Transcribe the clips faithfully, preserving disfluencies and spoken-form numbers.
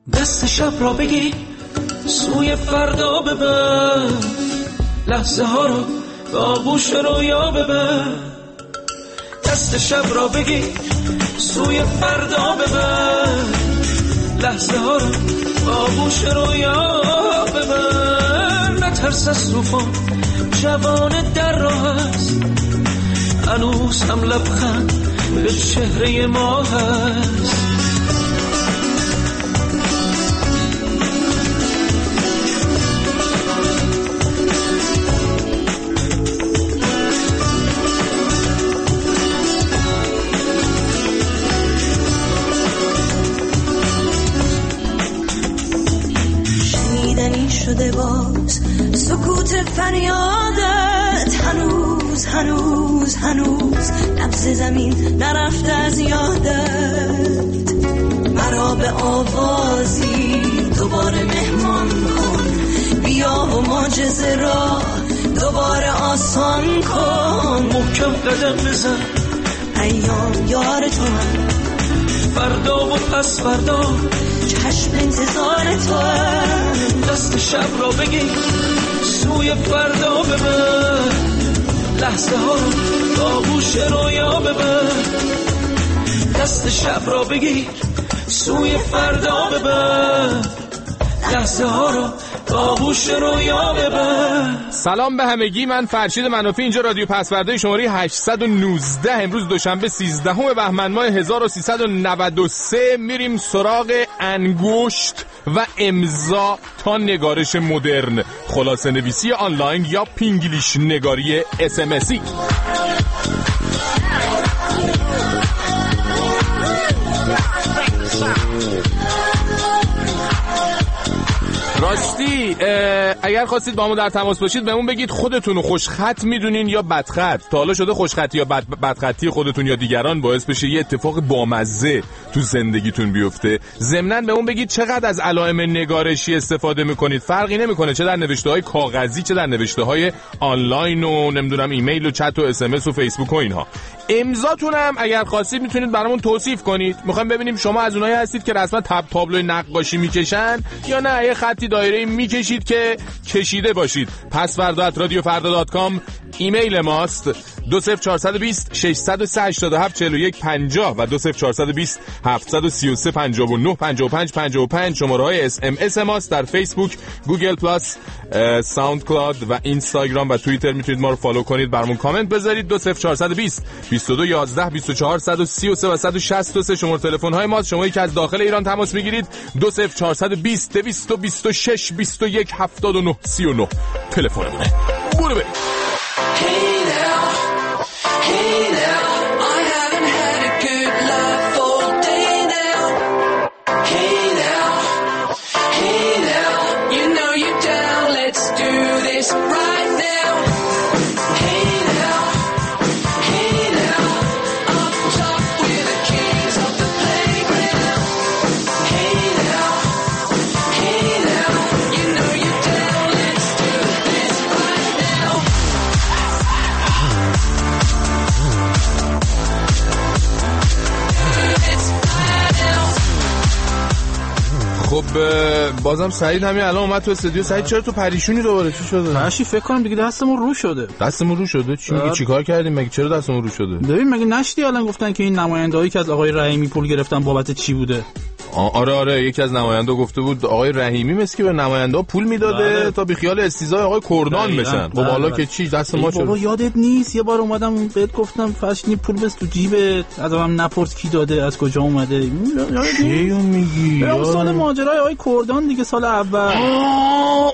دست شب را بگی سوی فردا ببر، لحظه ها رو به آغوش رویا ببر. دست شب را بگی سوی فردا ببر، لحظه ها رو به آغوش رویا ببر. نترس از طوفان، جوان در راه است، هنوز هم لبخند به چهره ما هست. شده باز سکوت فریادت، هنوز هنوز هنوز نبض زمین نرفته از یادت. مرا به آوازی دوباره مهمان کن، بیا و معجزه را دوباره آسان کن. محکم قدم بزن، ایام یار تو هم، فردا و پس فردا چشم انتظار تو هم. دست شب را بگی سوی فردا ببر، لحظه ها رو به آغوش رویا ببر. دست شب را بگی سوی فردا ببر، لحظه ها رو به آغوش رویا ببر. سلام به همگی، من فرشید منافی، اینجا رادیو پسورده شماره هشتصد و نوزده. امروز دوشنبه سیزدهم بهمن ماه هزار و سیصد و نود و سه. میریم سراغ انگشت و امضا تا نگارش مدرن، خلاصه نویسی آنلاین یا پینگلیش نگاری اس ام اسی. راستی اگر خواستید با ما در تماس باشید بهمون بگید خودتون خوشخط میدونین یا بدخط. تا حالا شده خوشخطی یا بد بدخطی خودتون یا دیگران باعث بشه یه اتفاق بامزه تو زندگیتون بیفته؟ ضمناً بهمون بگید چقدر از علائم نگارشی استفاده میکنید. فرقی نمیکنه چه در نوشته‌های کاغذی چه در نوشته‌های آنلاین و نمیدونم ایمیل و چت و اس ام اس و فیسبوک و اینها. امضاتون هم اگر خواستید میتونید برامون توصیف کنید. میخوایم ببینیم شما از اونایی هستید که رسما تاب تابلوی نقاشی میکشن یا نه یه خطی دایره‌ای میکشید که کشیده باشید. پسوردا ات رادیو فردا دات کام ایمیل ماست. دو صفر چهارصد و بیست ششصد و سه هشتاد و هفت چهل و یک پنجاه و دو صفر چهارصد و بیست هفتصد و سی و سه پنجاه و نه پنجاه و پنج پنجاه و پنج شماره های اس ام اس ماست. در فیسبوک، گوگل پلاس، ساوند کلاود و اینستاگرام و توییتر میتونید ما رو فالو کنید، برامون کامنت بذارید. دو صفر چهارصد و بیست بیست و دو یازده بیست و چهار صد و سی و سه و صد و شصت و سه شماره تلفن های ماست. شمایی که از داخل ایران تماس میگیرید دو صفر چهارصد و بیست دویست و بیست و شش بیست و یک هفتاد و نه سی و نه تلفنمونه. برو بریم. خب بازم سعید همین الان اومد تو استودیو. سعید چرا تو پریشونی دوباره؟ چی شده؟ ماشی فکر کنم دیگه دستمون رو شده. دستمون رو شده؟ چی میگی؟ چیکار کردیم مگه؟ چرا دستمون رو شده؟ ببین مگه نشدی الان گفتن که این نمایندهایی که از آقای رحیمی پول گرفتن بابت چی بوده؟ آره آره یکی از نماینده گفته بود آقای رحیمی مثل که به نماینده پول میداده بله. تا بی خیال استیزای آقای کردان بشن. خب حالا که چی دست ما شد؟ بابا یادت نیست یه بار اومدم بهت گفتم فرشنی پول بس تو جیبت، ازم نپرس کی داده از کجا اومده. چی میگی؟ اون سال ماجرای آقای کردان دیگه، سال اول. آه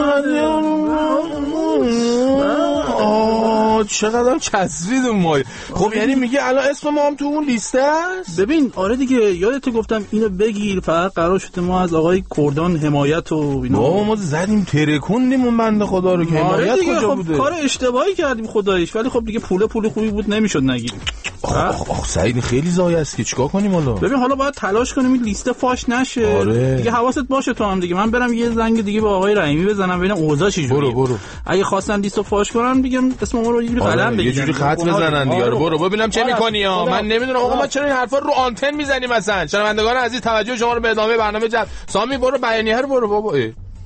اون چقدر چسبید اون مای. خب یعنی میگه الان اسم ما هم تو اون لیسته است؟ ببین آره دیگه یادت گفتم اینو بگیر، فقط قرار شده ما از آقای کردان حمایت و اینا. بابا ما زدیم ترکوندیم اون بنده خدا رو که حمایت آره کجا خب بوده؟ کار اشتباهی کردیم خداییش، ولی خب دیگه پول پول خوبی بود نمیشد نگیریم. آخ آخ سعید خیلی زایه است که چیکار کنیم حالا؟ ببین حالا باید تلاش کنیم این لیست فاش نشه. آره. دیگه حواست باشه تو هم دیگه. من برم یه زنگ دیگه به آقای رحیمی بزنم ببینم اوضاع چه جوریه. برو برو. اگه خواستن لیستو فاش کنن بگم اسم ما رو یه جوری قلم بگیرن. یه جوری خط بزنن دیگه. آره. برو ببینم چه می‌کنی ها. من نمیدونم آقا ما چرا این حرفا رو آنتن میزنیم مثلا. شنوندگان عزیز توجه شما رو به ادامه برنامه جلب. سامی برو بیانیه رو برو بابا.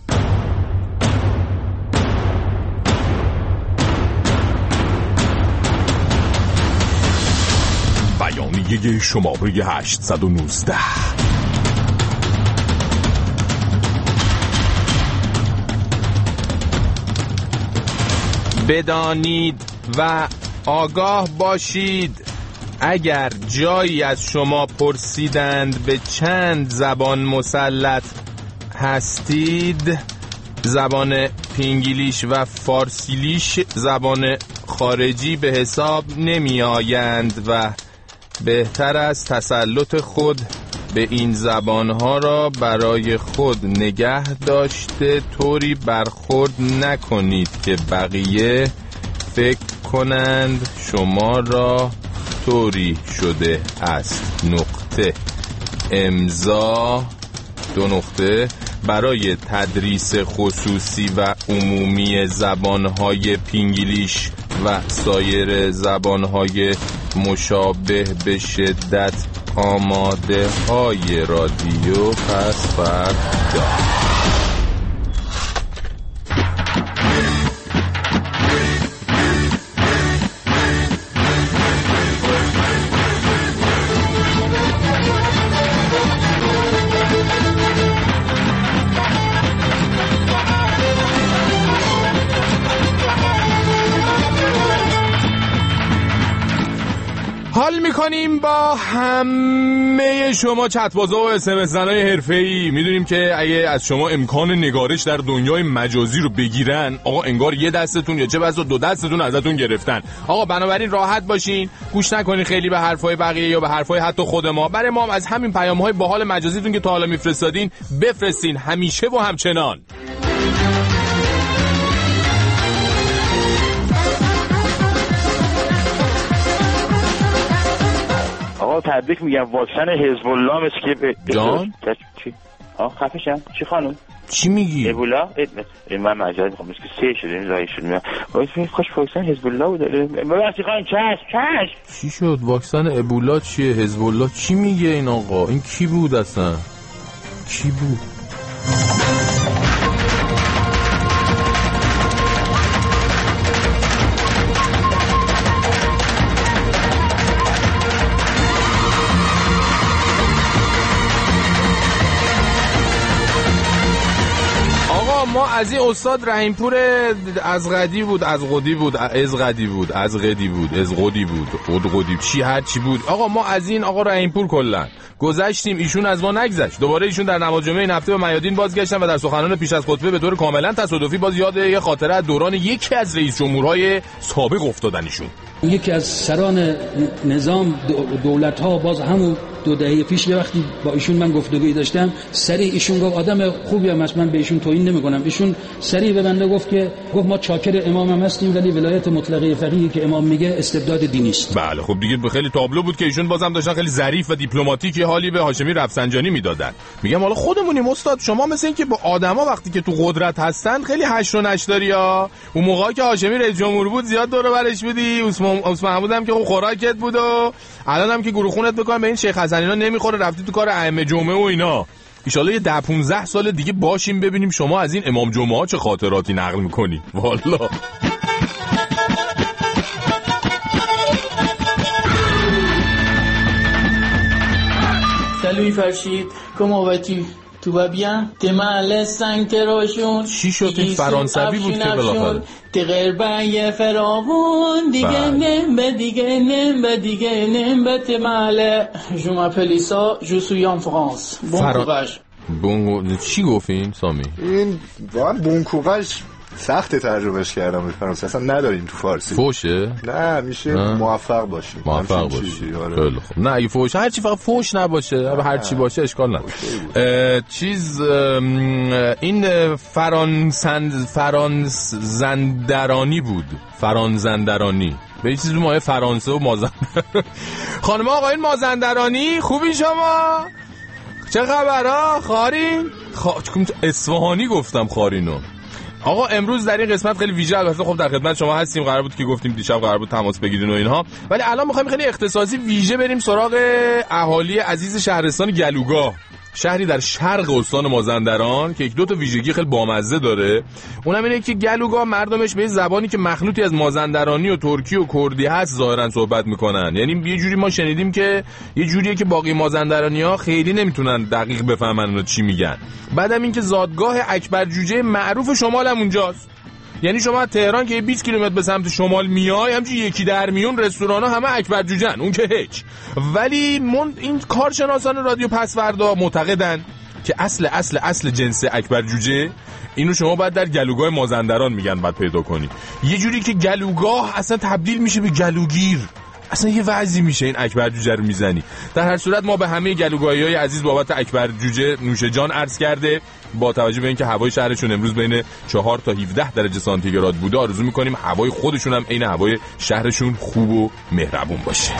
بیانیه شماره هشتصد و نوزده. بدانید و آگاه باشید اگر جایی از شما پرسیدند به چند زبان مسلط هستید، زبان پینگلیش و فارسیلیش زبان خارجی به حساب نمی آیند و بهتر از تسلط خود به این زبانها را برای خود نگه داشته طوری برخورد نکنید که بقیه فکر کنند شما را طوری شده است. نقطه. امضا دو نقطه. برای تدریس خصوصی و عمومی زبانهای پینگلیش و سایر زبانهای مشابه به شدت آماده های رادیو پس فردا. حال میکنیم با همه شما چتبازا و اس ام اس زنای حرفه‌ای. میدونیم که اگه از شما امکان نگارش در دنیای مجازی رو بگیرن، آقا انگار یه دستتون یا چه بسا دو دستتون ازتون گرفتن. آقا بنابراین راحت باشین، گوش نکنین خیلی به حرفای بقیه یا به حرفای حتی خود ما. برای ما از همین پیام‌های باحال مجازیتون که تا حالا میفرستادین بفرستین همیشه و همچنان. آقا تبریک میگم، واکسن حزب الله مثل که جان چی آ خفشم چی خانم چی میگی؟ ابولا من مجازی میخوام که سه شده این رای شد میاد واسه خوش واکسن حزب الله بود. ببخشید خانم چش چش چی شد؟ واکسن ابولا چیه؟ حزب الله چی میگه این آقا؟ این کی بود اصلا؟ کی بود؟ ما از این استاد رحیمپور از غدی بود از غدی بود از غدی بود از غدی بود از غدی بود خود غدی چی هر چی بود آقا ما از این آقا رحیمپور کلا گذشتیم، ایشون از ما نگذشت. دوباره ایشون در نماز جمعه این هفته به میادین بازگشتن و در سخنان پیش از خطبه به طور کاملا تصادفی باز یاد یه خاطره از دوران یکی از رئیس جمهورهای سابق افتادن. ایشون یکی از سران نظام دولت ها باز همون دو دهه پیش یه وقتی با ایشون من گفتگویی داشتم، سریع ایشون گفت آدم خوبی هم هست، من به ایشون توهین نمی‌کنم. ایشون سریع به بنده گفت که گفت ما چاکر امام هم هستیم ولی ولایت مطلقه فقیهی که امام میگه استبداد دینی است. بله خب دیگه خیلی تابلو بود که ایشون بازم داشتن خیلی ظریف و دیپلماتیک حالی به هاشمی رفسنجانی میدادن. میگم حالا خودمونیم استاد، شما مثل این که با آدما وقتی که تو قدرت هستن خیلی هشت و نش داری ها. اون موقعی که هاشمی رئیس جمهور بود زیاد دور و برش بودی، عثمان محمود هم که خب خوراکت بود و الان هم که گروه خونت بکنن به این شیخ حسن اینا نمیخوره، رفتی تو کار ائمه جمعه و اینا. ان شاءالله یه ده پانزده سال دیگه باشیم ببینیم شما از این امام جمعه ها چه خاطراتی نقل میکنی. والله Salut Farshid, comment vas-tu? Tout va bien? T'es mal cinq روشون چی شد؟ این فرانسوی بود که بالاخره تغربای فراوون دیگه نم به دیگه نم به دیگه نم به تمال جو m'appelle Issa je suis en France bon courage. بون چی گفتین سامی؟ این واقعا بون کوراژ سخت ترجمهش کردم به فرانسه، اصلا نداریم تو فارسی. فوشه؟ نه میشه نه. موفق باشیم. موفق باشیم. آره. خیلی خوب. نه اگه فوش هر چی فقط فوش نباشه، هر چی باشه اشکال نداره. چیز این فرانسند فرانس زندرانی بود. فرانزندرانی به چیز مایه فرانسه و مازندران. خانم آقایون مازندرانی خوبی شما؟ چه خبرها؟ خارین؟ خا... اصفهانی گفتم خارینو. آقا امروز در این قسمت خیلی ویژه، البته خب در خدمت شما هستیم، قرار بود که گفتیم دیشب قرار بود تماس بگیرین و اینها، ولی الان می‌خوایم خیلی اختصاصی ویژه بریم سراغ اهالی عزیز شهرستان گلوگاه، شهری در شرق استان مازندران که یک دو تا ویژگی خیلی بامزه داره. اونم اینه که گلوگاه مردمش به زبانی که مخلوطی از مازندرانی و ترکی و کردی هست ظاهرا صحبت میکنن. یعنی یه جوری ما شنیدیم که یه جوریه که باقی مازندرانی‌ها خیلی نمیتونن دقیق بفهمن اونا چی میگن. بعدم این که زادگاه اکبر جوجه معروف شمال هم اونجاست. یعنی شما از تهران که بیست کیلومتر به سمت شمال میای، همچین یکی در میون رستورانا همه اکبر جوجه‌ن، اون که هیچ. ولی من این کارشناسان رادیو پسوردا معتقدن که اصل اصل اصل جنس اکبر جوجه اینو شما باید در گلوگاه مازندران میگن باید پیدا کنی. یه جوری که گلوگاه اصلا تبدیل میشه به گلوگیر، اصلا یه وضعی میشه این اکبر جوجه رو میزنی. در هر صورت ما به همه گلوگاهی‌های عزیز بابت اکبر جوجه نوش جان عرض کرده، با توجه به اینکه هوای شهرشون امروز بین چهار تا هفده درجه سانتیگراد بوده، آرزو میکنیم هوای خودشون هم عین هوای شهرشون خوب و مهربون باشه.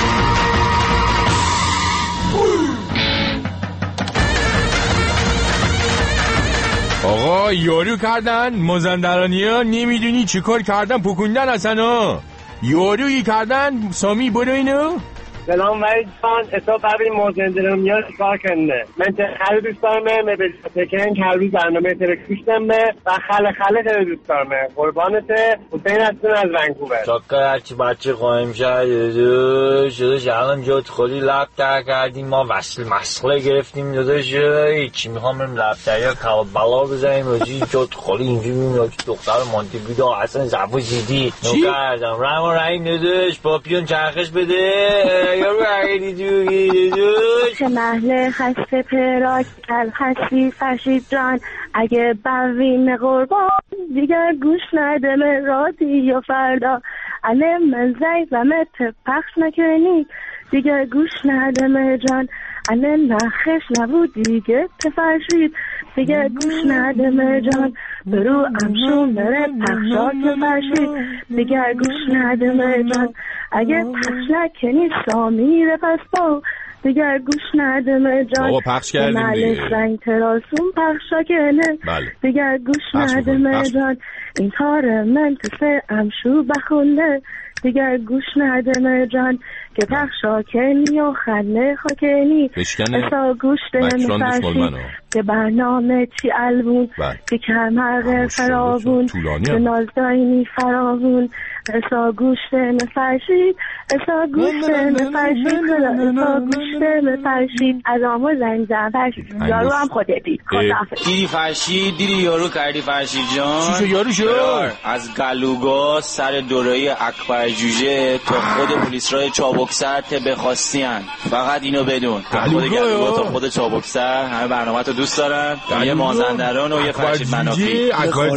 آقا یارو کردن مازندرانی‌ها، نمیدونی چی کار کردن، پکوندن اصلا. یارویی کردن. سامی برو اینو. سلام وحید جان، حساب برای مازندرانی‌ها کار کنده. من خیلی دوست دارم به تکن که هر روز برنامه ترکیشتم به و خاله خاله خیلی دوست دارم. قربانته. حسین هستم از ونکوور. شکر هرچی بچه قایم شد شده شهرم جات خالی لب در کردیم، ما وصل مسئله گرفتیم داداش، هیچی میخوام بریم لبتری یا کباب بلا بزنیم راجی جات خالی اینجوری میبینیم که دختر مانتی بیدا اصلا زبو زیدی نکردم رم و رنگ داداش پاپیون چرخش بده یا رنگی دوگی داداش. چه محله خسته پراک کل خستی فرشید جان، اگه بوین قربان دیگر گوش ندم رادی یا فردا، اله من زی و مت پخش نکنی دیگر گوش ندم جان، اله نخش نبود دیگه تفرشید دیگر گوش ندم جان، برو امشون بره پخشا تفرشید دیگر گوش ندم جان، اگه پخش نکنی سامیر پس با دیگر گوش ندم جان. بابا پخش کردیم دیگه. سنگ تراسون پخشا کنه بله. دیگر گوش ندم جان، این کار من تو سه امشو بخونده دیگر گوش ندم جان، که پخشا کنی و خنده خاکنی اصا گوش دم فرشی که برنامه چی البون که کمر فرابون که نازداینی فرابون اصا گوش دم فرشید اصا گوش دم فرشید اصا گوش دم فرشید از آمو زنگ زن فرشید یارو هم خودتی دیدی فرشید دیدی یارو کردی فرشید جان. چی شو یارو شو؟ از گلوگاه سر دورایی اکبر جوجه تا خود پلیس رای چابکسر بخواستین، فقط اینو بدون خود گلوگاه تا خود چابکسر همه برنامه تو دوست دارن، یه مازندران و یه فرشید منافی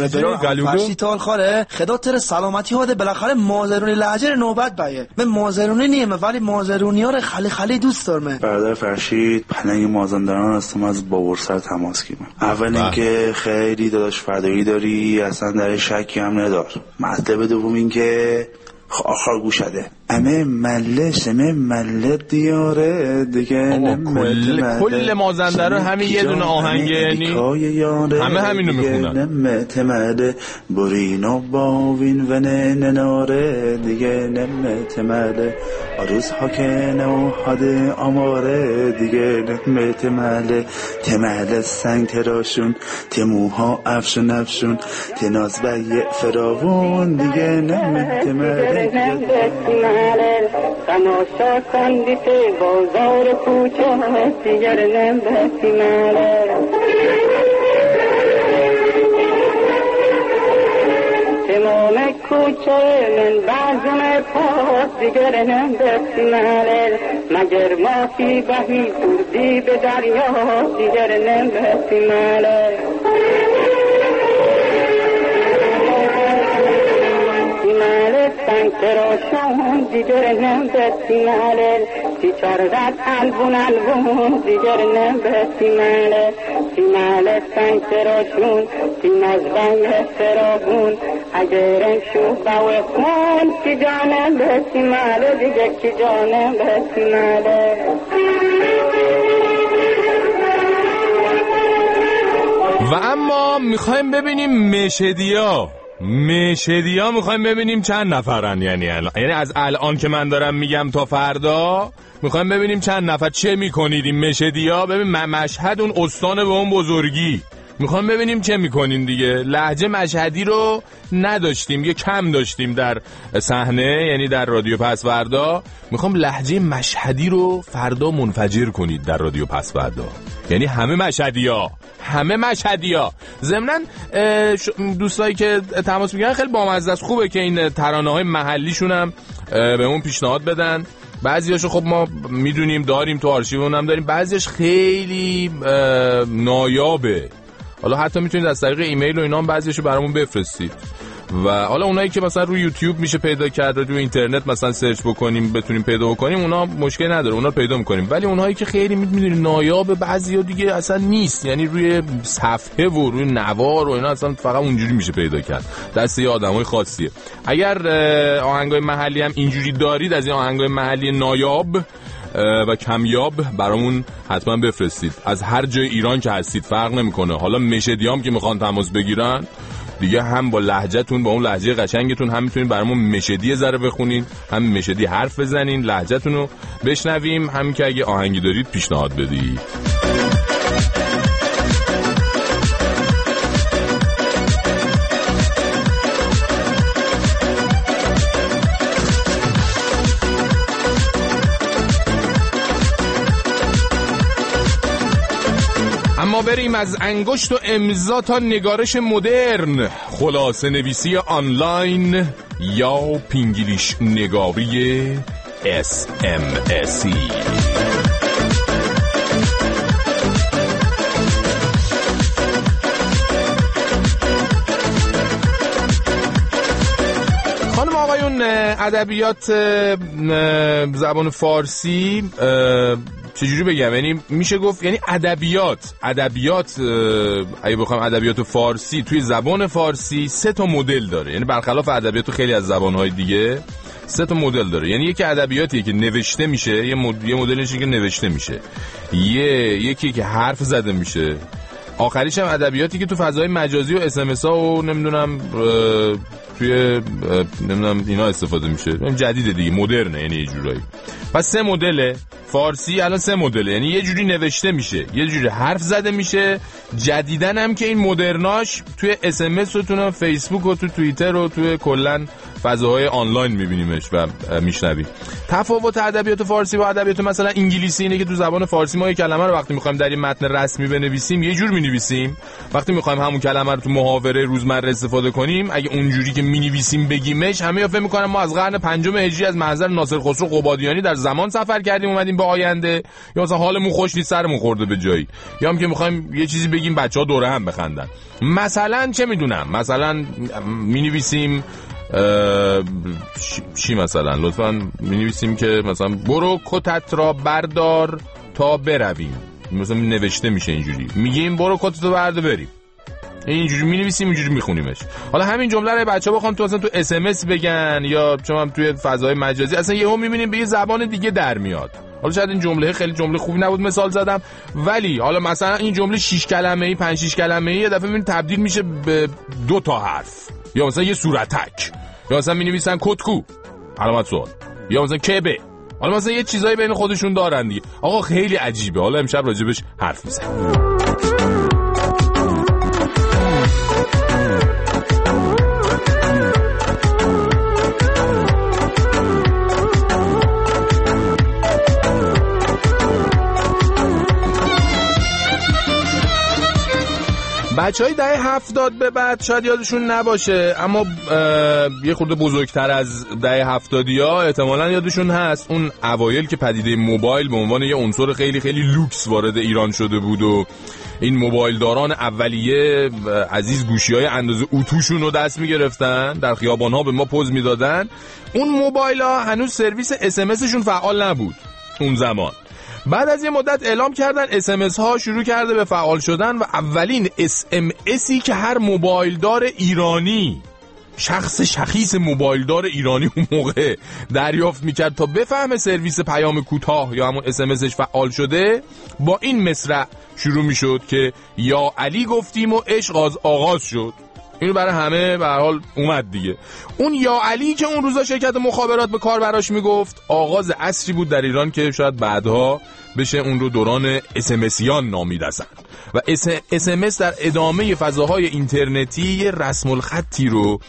فرشید تال خاله خدا تر سلامتی هاده، بالاخره مازرونی لهجه نوبت بیه. من مازرونی نیم ولی مازرونی ها رو خالی خالی دوست دارم. برادر فرشید پلنگ مازندران هستم، از بابرسر تماس گیرم. اول اینکه خیلی داداش فدایی داری، اصلا در شکی هم ندار. مطلب دوم اینکه آخر گوشده امه مله سمه مله دیاره دیگه کل کل مازندران همین یه دونه آهنگ، یعنی همه همینو میخونن. نمت مله برینو باوین و نناره دیگه نمت مله آروز حاکنه و حاده آماره دیگه نمت مله تمله سنگ تراشون تموها افشون افشون تناز بیه فراوون دیگه نمت مله تماشا کندی بازار کوچه دیگر نمبتی ماله تمام کوچه من بعضم پاس دیگر نمبتی ماله مگر مافی بهی بردی به دریا دیگر نمبتی ماله سنگ تراشون دیگر نمبتی ماله سی چار زد البون البون دیگر نبه سیماله سیماله سنگ سراشون سیماز بنگ سرابون اگرم شو باوی خون کی جانه به سیماله دیگه کی جانه به سیماله. و اما میخوایم ببینیم مشهدیا مشهدیا میخوایم ببینیم چند نفرن. یعنی الان یعنی از الان که من دارم میگم تا فردا میخوایم ببینیم چند نفر چه میکنید این مشهدیا. ببین مشهد اون استان به اون بزرگی میخوایم ببینیم چه میکنین دیگه. لهجه مشهدی رو نداشتیم یا کم داشتیم در صحنه، یعنی در رادیو پس فردا. میخوام لهجه مشهدی رو فردا منفجر کنید در رادیو پس فردا. یعنی همه مشهدیا همه مشهدیا. ضمناً دوستایی که تماس میگیرن خیلی بامزه است، خوبه که این ترانه‌های محلیشون هم به اون پیشنهاد بدن. بعضیاشو خب ما میدونیم داریم تو آرشیومون هم داریم، بعضیش خیلی نایابه. حالا حتی میتونید از طریق ایمیل و اینا هم بعضیشو برامون بفرستید. و حالا اونایی که مثلا روی یوتیوب میشه پیدا کرد، روی اینترنت مثلا سرچ بکنیم بتونیم پیدا بکنیم، اونا مشکل نداره، اونا رو پیدا میکنیم. ولی اونایی که خیلی میدونید نایاب بعضیا دیگه اصلا نیست، یعنی روی صفحه و روی نوار و اینا اصلا فقط اونجوری میشه پیدا کرد، دست یه آدمای خاصیه. اگر آهنگای محلی هم اینجوری دارید، از این آهنگای محلی نایاب و کمیاب برامون حتما بفرستید. از هر جای ایران که هستید فرق نمیکنه. حالا مشهدیام که میخوان تماس بگیرن دیگه، هم با لهجهتون، با اون لهجه قشنگتون هم میتونین برامون مشهدی زره بخونین، هم مشهدی حرف بزنین، لهجهتون رو بشنویم، هم که اگه آهنگی دارید پیشنهاد بدید. اما بریم از انگشت و امضا تا نگارش مدرن، خلاصه نویسی آنلاین یا پینگلیش نگاری اس ام اسی. خانم آقایون، ادبیات زبان فارسی چجوری بگم، یعنی میشه گفت یعنی ادبیات ادبیات اگه بخوام ادبیات فارسی توی زبان فارسی سه تا مدل داره. یعنی برخلاف ادبیات خیلی از زبان‌های دیگه سه تا مدل داره. یعنی یکی ادبیاتی که نوشته میشه، یه مد... یه مدلش که نوشته میشه، یه یکی که حرف زده میشه، آخریش هم ادبیاتی که تو فضای مجازی و اس ام اس ها و نمیدونم توی نمیدونم اینا استفاده میشه. جدیده دیگه، مدرنه، یعنی یه جورایی. پس سه مدله فارسی الان، سه مدله. یعنی یه جوری نوشته میشه، یه جوری حرف زده میشه، جدیدن هم که این مدرناش توی اس ام اس و تو فیسبوک و تو توییتر و توی کلن فضاهای آنلاین میبینیمش و میشنویم. تفاوت ادبیات فارسی با ادبیات مثلا انگلیسی اینه که تو زبان فارسی ما یه کلمه رو وقتی میخوایم در این متن رسمی بنویسیم یه جور مینویسیم، وقتی میخوایم همون کلمه رو تو محاوره روزمره استفاده کنیم اگه اونجوری که مینویسیم بگیمش، همه فکر میکنن ما از قرن پنجم هجری از محضر ناصر خسرو قبادیانی در زمان سفر کردیم اومدیم به آینده، یا مثلا حالمون خوش نیست سرمون خورده به جایی، یا هم که میخوایم یه چیزی بگیم بچه‌ها دوره هم بخندن. مثلا چه میدونم، مثلا مینویسیم چی مثلا لطفاً مینویسیم که مثلا برو کتت را بردار تا برویم، مثلا نوشته میشه اینجوری، میگیم برو کتت رو بردار بریم، اینجوری مینویسیم اینجوری میخونیمش. حالا همین جمله رو بچه‌ها بخوام تو اصلا تو اس ام اس بگن یا چون هم توی فضای مجازی اصلا یهو میبینیم به یه زبان دیگه در میاد. حالا شاید این جمله خیلی جمله خوبی نبود مثال زدم، ولی حالا مثلا این جمله شش کلمه‌ای پنج شش کلمه‌ای یه دفعه میبینید تبدیل میشه به دو تا حرف، یا مثلا یه صورتک، یا مثلا می‌نویسن کتکو علامت سوال، یا مثلا کبه. حالا مثلا یه چیزایی بین خودشون دارن دیگه. آقا خیلی عجیبه. حالا امشب راجبش حرف میزنیم. بچهای دهه هفتاد به بعد شاید یادشون نباشه، اما یه خورده بزرگتر از دهه هفتادی ها احتمالاً یادشون هست اون اوایل که پدیده موبایل به عنوان یه عنصر خیلی خیلی لوکس وارد ایران شده بود و این موبایل داران اولیه عزیز گوشی‌های اندازه اتوشون رو دست می‌گرفتن، در خیابان‌ها به ما پوز میدادن. اون موبایل‌ها هنوز سرویس اس ام اسشون فعال نبود. اون زمان. بعد از یه مدت اعلام کردن اس ام اس ها شروع کرده به فعال شدن و اولین اس ام اسی که هر موبایلدار ایرانی، شخص شخیص موبایلدار ایرانی اون موقع دریافت میکرد تا بفهمه سرویس پیام کوتاه یا همون اس ام اسش فعال شده، با این مصرع شروع میشد که یا علی گفتیم و عشق از آغاز شد. اینو برای همه به هر حال اومد دیگه. اون یا علی که اون روزا شرکت مخابرات به کار براش میگفت، آغاز عصری بود در ایران که شاید بعدها بشه اون رو دوران اس ام اسیان نامید اصلا. و اس ام اس در ادامه فضاهای اینترنتی یه رسم الخطی رو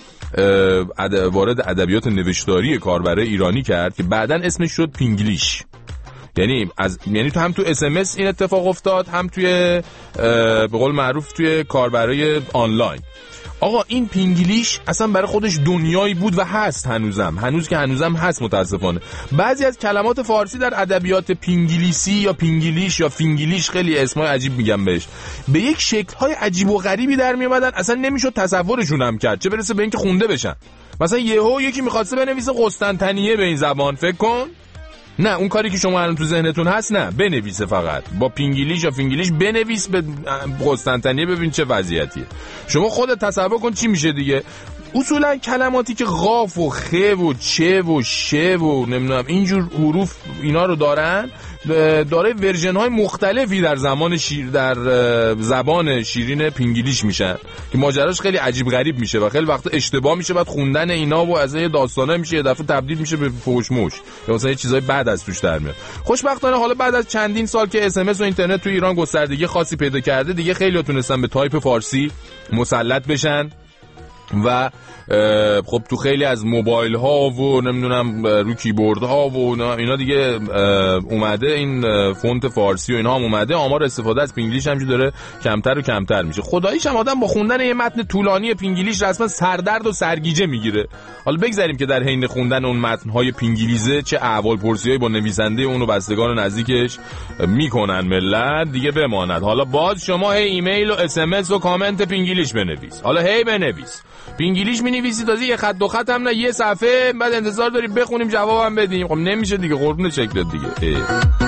وارد ادبیات نوشتاری کاربر ایرانی کرد که بعداً اسمش شد پینگلیش. یعنی از یعنی تو هم تو اس ام اس این اتفاق افتاد، هم توی به قول معروف توی کاربرای آنلاین. آقا این پینگلیش اصلا برای خودش دنیایی بود و هست هنوزم، هنوز که هنوزم هست متاسفانه. بعضی از کلمات فارسی در ادبیات پینگلیسی یا پینگلیش یا فینگلیش، خیلی اسمای عجیب میگم بهش، به یک شکل‌های عجیب و غریبی در میومدن، اصلا نمیشد تصورشون هم کرد، چه برسه به اینکه خونده بشن. مثلا یهو یکی می‌خواسته بنویسه قسطنطنیه به این زبان، فکر کن. نه اون کاری که شما الان تو ذهنتون هست نه، بنویسه فقط با پینگلیش یا فینگلیش بنویس به قسطنطنیه، ببین چه وضعیتیه. شما خودت تصور کن چی میشه دیگه. اصولا کلماتی که قاف و خ و چه و شه و نمیدونم اینجور حروف اینا رو دارن، داره ورژن های مختلفی در زمان شیر در زبان شیرین پینگلیش میشن که ماجراش خیلی عجیب غریب میشه و خیلی وقتا اشتباه میشه، بعد خوندن اینا و از یه داستانه میشه یه دفعه تبدیل میشه به فحش موش یا مثلا یه چیزای بعد از توش در میاد. خوشبختانه حالا بعد از چندین سال که اس ام اس و اینترنت تو ایران گستردگی خاصی پیدا کرده، دیگه خیلی‌ها تونستن به تایپ فارسی مسلط بشن و خب تو خیلی از موبایل ها و نمیدونم رو کیبورد ها و اینا دیگه اومده این فونت فارسی و اینا هم اومده. آمار استفاده از پینگلیش همینجوری داره کمتر و کمتر میشه. خداییش هم آدم با خوندن یه متن طولانی پینگلیش رسما سردرد و سرگیجه میگیره. حالا بگذاریم که در حین خوندن اون متن های پینگلیزه چه احوالپرسیایی با نویسنده اون و بستگان نزدیکش میکنن ملت دیگه بماند. حالا باز شما هی ایمیل و اس ام اس و کامنت پینگلیش بنویس، حالا هی بنویس پینگلیش مینویسی، تازه یه خط دو خط هم نه، یه صفحه، بعد انتظار داری بخونیم جوابم بدیم. خب نمیشه دیگه، قربون شکلت دیگه.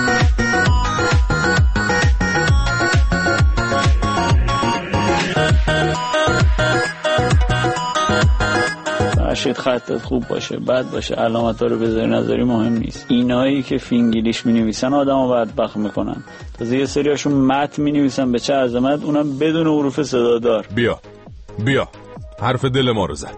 فرشید خطت خوب باشه بد باشه علامت‌ها رو بذاری نذاری مهم نیست. اینایی که فینگلیش می‌نویسن آدمو بدبخت میکنن. تازه یه سریاشون متن می‌نویسن به چه عظمت، اونم بدون حروف صدادار. بیا بیا حرف دل ما رو زد.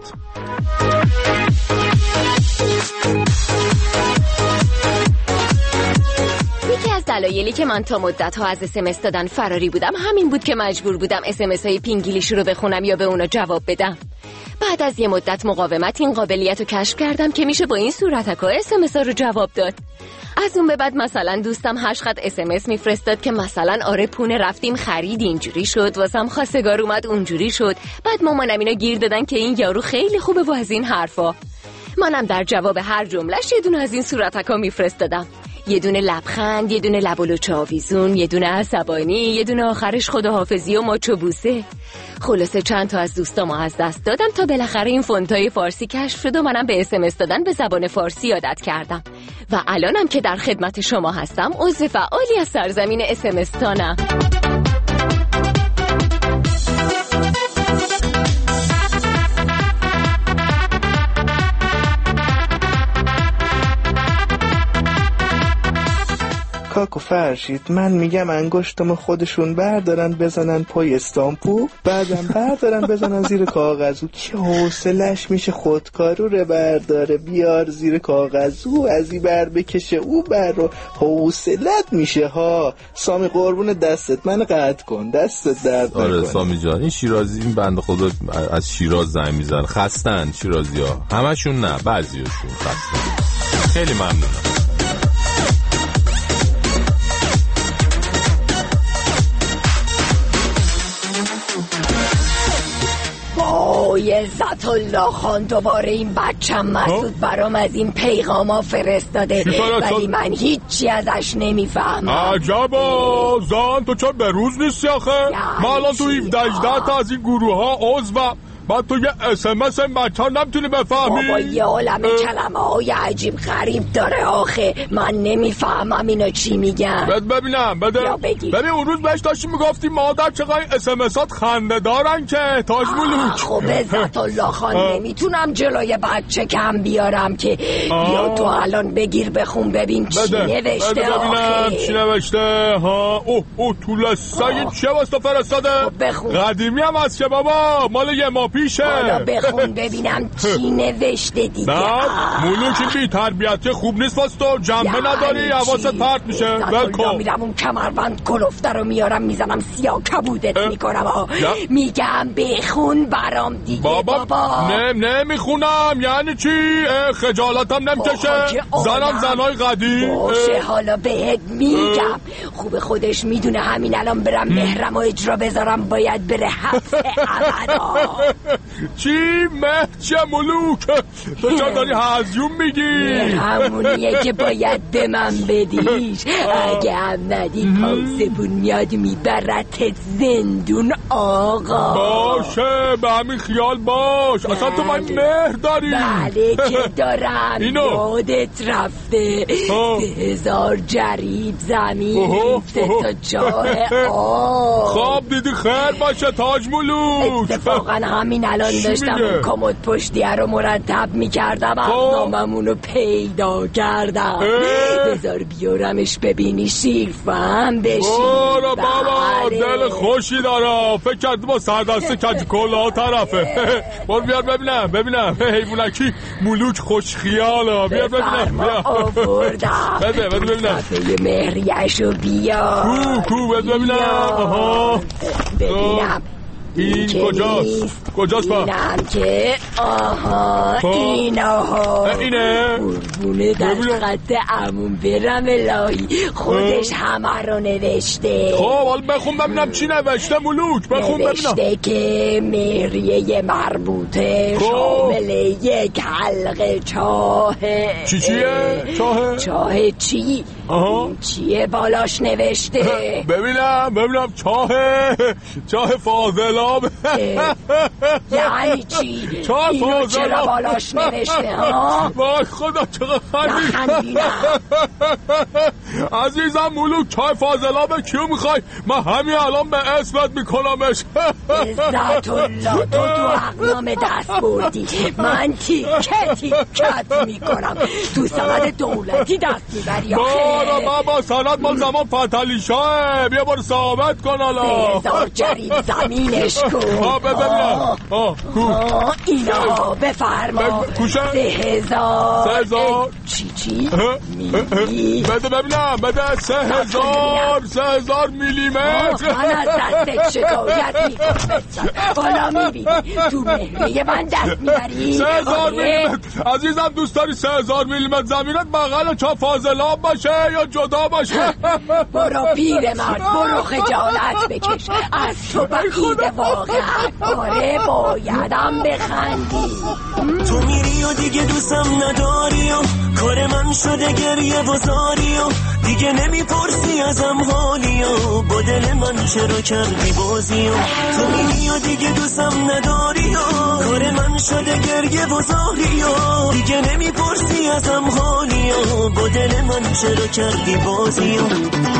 یکی از دلایلی که من تا مدت ها از اس ام اس دادن فراری بودم همین بود که مجبور بودم اس ام اس های پینگلیش رو بخونم یا به اونا جواب بدم. بعد از یه مدت مقاومت این قابلیت رو کشف کردم که میشه با این صورتکا اس ام اس ها رو جواب داد. از اون به بعد مثلا دوستم هشت خط اس ام اس میفرستاد که مثلا آره پونه رفتیم خرید اینجوری شد، واسم خواستگار اومد اونجوری شد. بعد مامانم اینا گیر دادن که این یارو خیلی خوبه و از این حرفا. منم در جواب هر جملهش یه دونه از این صورتکا میفرستادم، یه دونه لبخند، یه دونه لب و لوچه آویزون، یه دونه عصبانی، یه دونه آخرش خداحافظی و ماچو بوسه. خلاصه چند تا از دوستامو از دست دادم تا بالاخره این فونتای فارسی کشف شد و منم به اس ام اس دادن به زبان فارسی عادت کردم و الانم که در خدمت شما هستم عضو فعالی از سرزمین اس ام اس تانم. کاکو فرشید، من میگم انگشتم خودشون بردارن بزنن پای استامپو، بعدم بردارن بزنن زیر کاغذو که حوصلش میشه خودکارو رو برداره بیار زیر کاغذو، از این بر بکشه او بر رو، حوصلت میشه ها. سامی قربون دستت، من قطع کن، دستت درد نکنه. آره سامی جان، این شیرازی این بنده خدا از شیراز زنگ میزنه، خستن شیرازی ها همشون، نه بعضیاشون خستن. خیلی ممنونم. عزت الله خان دوباره این بچم مسعود برام از این پیغاما فرستاده ولی من هیچی ازش نمیفهمم. عجبا زن، تو چرا به روز نیستی آخه؟ من الان تو هفده هجده تا از این گروه ها عضوم، بعد تو یه اسمس این بچه ها نمیتونی بفهمی؟ بابا یه عالمه کلمه های عجیب غریب داره آخه، من نمیفهمم اینا چی میگن. بد ببینم بده ببین اون روز بهش داشتی میگفتی مادر چقدر اسمسات خنده دارن که تاج ملوک. خب عزت الله خان نمیتونم جلوی بچه کم بیارم که بیا تو الان بگیر بخون ببین چی نوشته. بده ببینم چی نوشته. ها اوه اوه طول سگین چه واسه فرستاده؟ قدیمی هم هست که بابا مال یه ما پیشه. حالا بخون ببینم چی نوشته دیگه. نه ملوک بی تربیتی خوب نیست واسه تو، جنبه نداری حواست پرت میشه. ول میرم اون کمربند کلفته رو میارم میزنم سیاه کبودت میکنم. میگم بخون برام دیگه بابا. بابا نه نمیخونم یعنی چی؟ خجالتم نمیکشه. زنم زنای قدیم. باشه حالا بهت میگم. خوب خودش میدونه همین الان برم مهرم و اجرا بذارم باید بره حبس ابدا. چی مهر چه ملوک؟ تو چرا داری هزیون میگی؟ همونیه که باید به من بدیش. اگه هم ندی پاسبون میاد میبرت زندون آقا. باشه به همین خیال باش. اصلا تو من مهر داری؟ بله که دارم. یادت رفته سه هزار جریب زمین ریفته تا جاه آب. خواب دیدی خیر باشه تاج ملوک. اتفاقا همین الان داشتم اون کمد پشتیه رو مرتب میکردم ناممونو پیدا کردم. بذار بیارمش ببینی شیرفهم بشی. برو بابا دل خوشی داره. فکر کردی با سردسته کج کلا طرفه. برو بیار ببینم ببینم حیوانکی ملوک خوش خیاله. بیار ببینم بیا آوردم. بده بده ببینم صفحه مهریشو بیا. کو کو بده ببینم. آها ببینم این کجاست؟ کجاست با؟ اینم که آها این آها اینه قربونه در خط عموم برم الهی خودش همه رو نوشته. خب حال بخون ببینم چی نوشته ملوک. بخون ببینم. نوشته که مهریه مربوطه شامل یک حلقه چاه. چی چیه؟ چاه؟ چاه چی؟ آها چیه بالاش نوشته؟ ببینم ببینم چاه چاه فاضلاب. یعنی چی؟ چاه اینو چرا بالاش نوشته ها؟ وای خدا چقدر خندیدم. عزیزم ملوک چاه فاضلاب کیو میخوای؟ من همین الان به اسمت میکنمش. عزت الله تو تو اقنام دست بردی. من تیکه تیکت میکنم. تو سند دولتی دست میبری آخه. بارا بابا سند مال زمان فتلی شاه. بیا بار ثابت کن حالا. سه هزار جریب زمینش کن. ها ببینم. آه کو اینا بفرما. کوشه سه هزار سه هزار چی چی میلی؟ بده ببینم بده سه هزار سه هزار میلیمتر. من از دستت شکایت میکنم. بالا میبینی تو مهریه من دست میبری. سه هزار میلیمتر عزیزم دوست داری سه هزار میلیمتر زمینت بغل چاه فاضلاب باشه یا جدا باشه؟ برو پیر مرد برو خجالت بکش. از تو بعیده واقعا. آره بایدم بخندی. تو میری و دیگه دوستم نداری و کار من شده گریه و زاری و دیگه نمیپرسی ازم حالی و با دل من چرا کردی بازی و تو میری و دیگه دوستم نداری و کار من شده گریه و زاری و دیگه نمیپرسی ازم حالی و با دل من چرا کردی بازی و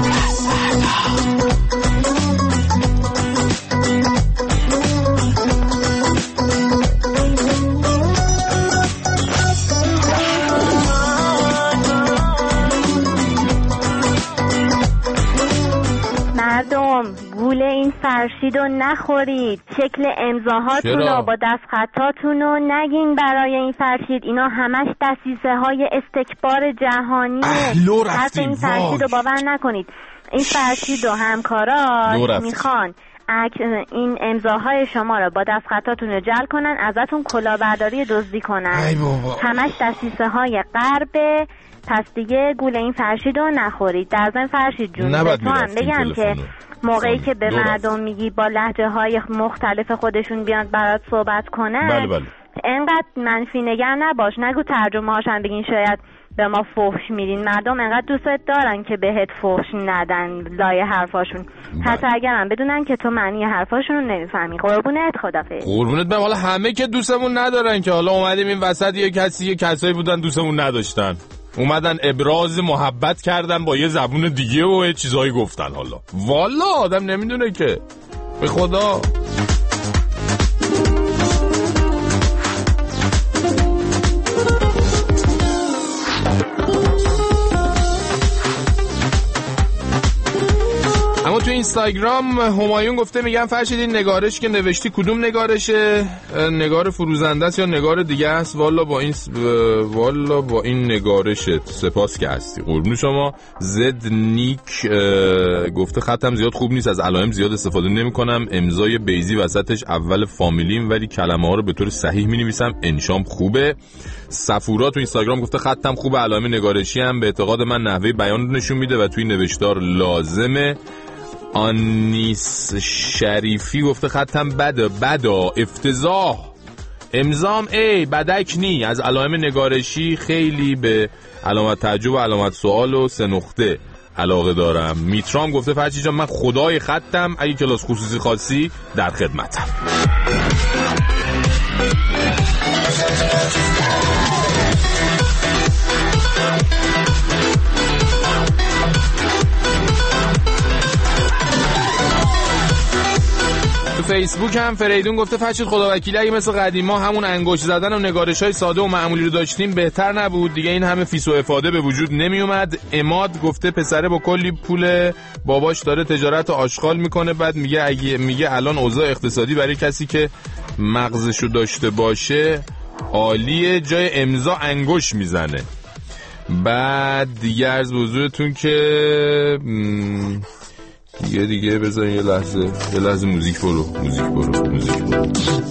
مردم گول این فرشید رو نخورید. شکل امضاهاتون رو با دست خطاتون رو نگین برای این فرشید. اینا همش دسیسه های استکبار جهانیه. حرف این فرشید رو باور نکنید. این فرشید و همکاراش میخوان این امضاهای شما رو با دست خطاتون رو جل کنن، ازتون کلاهبرداری دزدی کنن. همش دسیسه های غربه. پس دیگه گول این فرشید رو نخورید. در ضمن فرشید جون به تو هم بگم که موقعی که به مردم میگی با لهجه های مختلف خودشون بیان برات صحبت کنن، بله بله. انقدر منفی نگر نباش. نگو ترجمه هاشن بگین شاید به ما فحش میدین. مردم انقدر دوستت دارن که بهت فحش ندن لای حرفاشون، حتی اگرم بدونن که تو معنی حرفاشون رو نمیفهمی. قربونت، خدافظ. قربونت برم. حالا همه که دوستمون ندارن که، حالا اومدیم این وسط یه کسی یه کسایی بودن دوستمون نداشتن، اومدن ابراز محبت کردن با یه زبون دیگه و یه چیزایی گفتن. حالا والا آدم نمیدونه که، به خدا. اما تو اینستاگرام همایون گفته میگم فرشید این نگارش که نوشتی کدوم نگارشه؟ نگار فروزنده است یا نگار دیگه است؟ والا با این والا با این نگارشت سپاس که هستی، قربون شما. زد نیک گفته خطم زیاد خوب نیست، از علائم زیاد استفاده نمی‌کنم، امضای بیضی وسطش اول فامیلیم ولی کلمه ها رو به طور صحیح می‌نویسم، انشام خوبه. صفورا تو اینستاگرام گفته خطم خوبه، علائم نگارشی هم به اعتقاد من نحوه بیان نشون میده و توی نوشتار لازمه. آنیس شریفی گفته خطم بده بدا افتضاح، امضام ای بدک نی، از علائم نگارشی خیلی به علامت تعجب و علامت سوال و سه نقطه علاقه دارم. میترام گفته فرشید جان من خدای خطم، اگه کلاس خصوصی خاصی در خدمتم. فیسبوک هم فریدون گفته فرشید خدا وکیلی اگه مثل قدیما همون انگشت زدن و نگارش‌های ساده و معمولی رو داشتیم بهتر نبود؟ دیگه این همه فیس و افاده به وجود نمی اومد. اماد گفته پسره با کلی پول باباش داره تجارت و آشغال میکنه، بعد میگه اگه میگه الان اوضاع اقتصادی برای کسی که مغزشو داشته باشه عالیه، جای امضا انگشت میزنه. بعد دیگه عرض به حضورتون که م... دیگه دیگه بذارین یه لحظه یه لحظه موزیک برو موزیک برو موزیک برو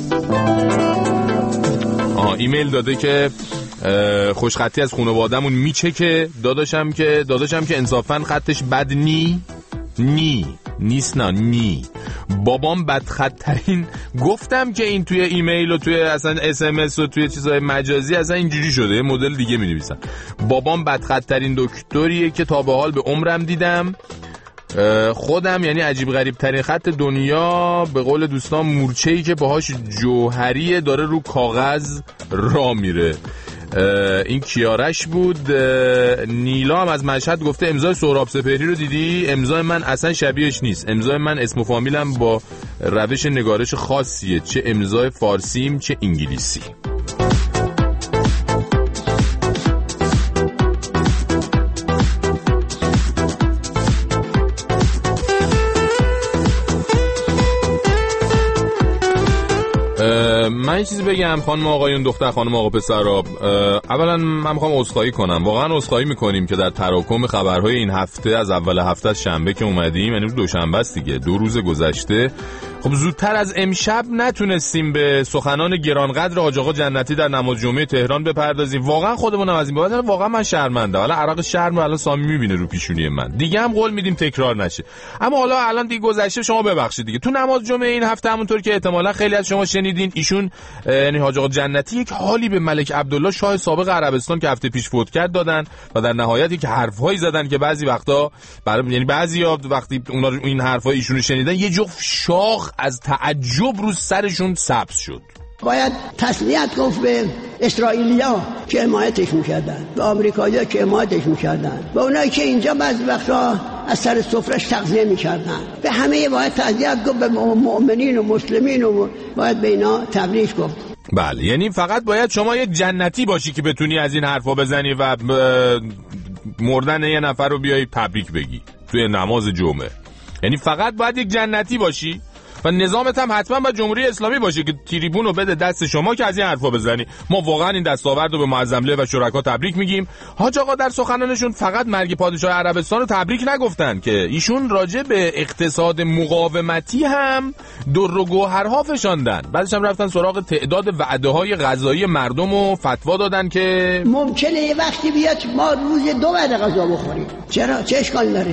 آها ایمیل داده که خوشخطی از خانواده‌مون میچکه، داداشم که داداشم که انصافاً خطش بد نی نی نیست نه نی، بابام بدخط‌ترین. گفتم که این توی ایمیل و توی اصلا اس ام اس و توی چیزهای مجازی اصلا اینجوری شده، یه مدل دیگه می‌نویسن. بابام بدخط‌ترین دکتریه که تا به حال به عمرم دیدم. خودم یعنی عجیب غریب ترین خط دنیا، به قول دوستان مورچه‌ای که باهاش جوهریه داره رو کاغذ را میره. این کیارش بود. نیلا هم از مشهد گفته امضای سهراب سپهری رو دیدی؟ امضای من اصلا شبیهش نیست، امضای من اسم و فامیلم با روش نگارش خاصیه، چه امضای فارسیم چه انگلیسی. من این چیزی بگم خانم آقایون، دختر خانم آقا پسرا، اولا من میخوام عذرخواهی کنم، واقعا عذرخواهی میکنیم که در تراکم خبرهای این هفته از اول هفته از شنبه که اومدیم، یعنی دوشنبه است دیگه، دو روز گذشته، خب زودتر از امشب نتونستیم به سخنان گرانقدر حاج آقا جنتی در نماز جمعه تهران بپردازیم. واقعا خودمونم از این بابت واقعا من شرمنده، حالا عرق شرم الان سامی میبینه رو پیشونی من، دیگه هم قول میدیم تکرار نشه. اما حالا الان دیگه گذشته، شما ببخشید دیگه. تو نماز جمعه این هفته همونطور که احتمالاً خیلی از شما شنیدین، ایشون یعنی حاج آقا جنتی یک حالی به ملک عبدالله شاه سابق عربستان که هفته پیش فوت کرد دادن و در نهایت یک حرفایی زدن که بعضی وقتا برای یعنی بعضیا وقتی اونا این حرفای ایشونو شنیدن یه جفت شاخ از تعجب رو سرشون سبز شد. باید تسلیت گفت به اسرائیلیا که حمایتش میکردن، به آمریکایی‌ها که حمایتش میکردن، به اونایی که اینجا بعضی وقتا از سر سفرش تغذیه میکردن، به همه باید تسلیت گفت، به مؤمنین و مسلمین و باید به اینا تبریک گفت. بله، یعنی فقط باید شما یک جنتی باشی که بتونی از این حرفا بزنی و مردن یه نفر رو بیای تبریک بگی توی نماز جمعه. یعنی فقط باید یک جنتی باشی و نظامت هم حتما با جمهوری اسلامی باشه که تریبون رو بده دست شما که از این حرفا بزنی. ما واقعا این دستاورد رو به معظمله و شرکا تبریک میگیم. حاج آقا در سخنانشون فقط مرگ پادشاه عربستان رو تبریک نگفتن که ایشون راجع به اقتصاد مقاومتی هم در و گوهرها فشاندن. بعدش هم رفتن سراغ تعداد وعده‌های غذایی مردم و فتوا دادن که ممکنه یه وقتی بیاد ما روز دو وعده غذا بخوریم. چرا؟ چه اشکالی داره؟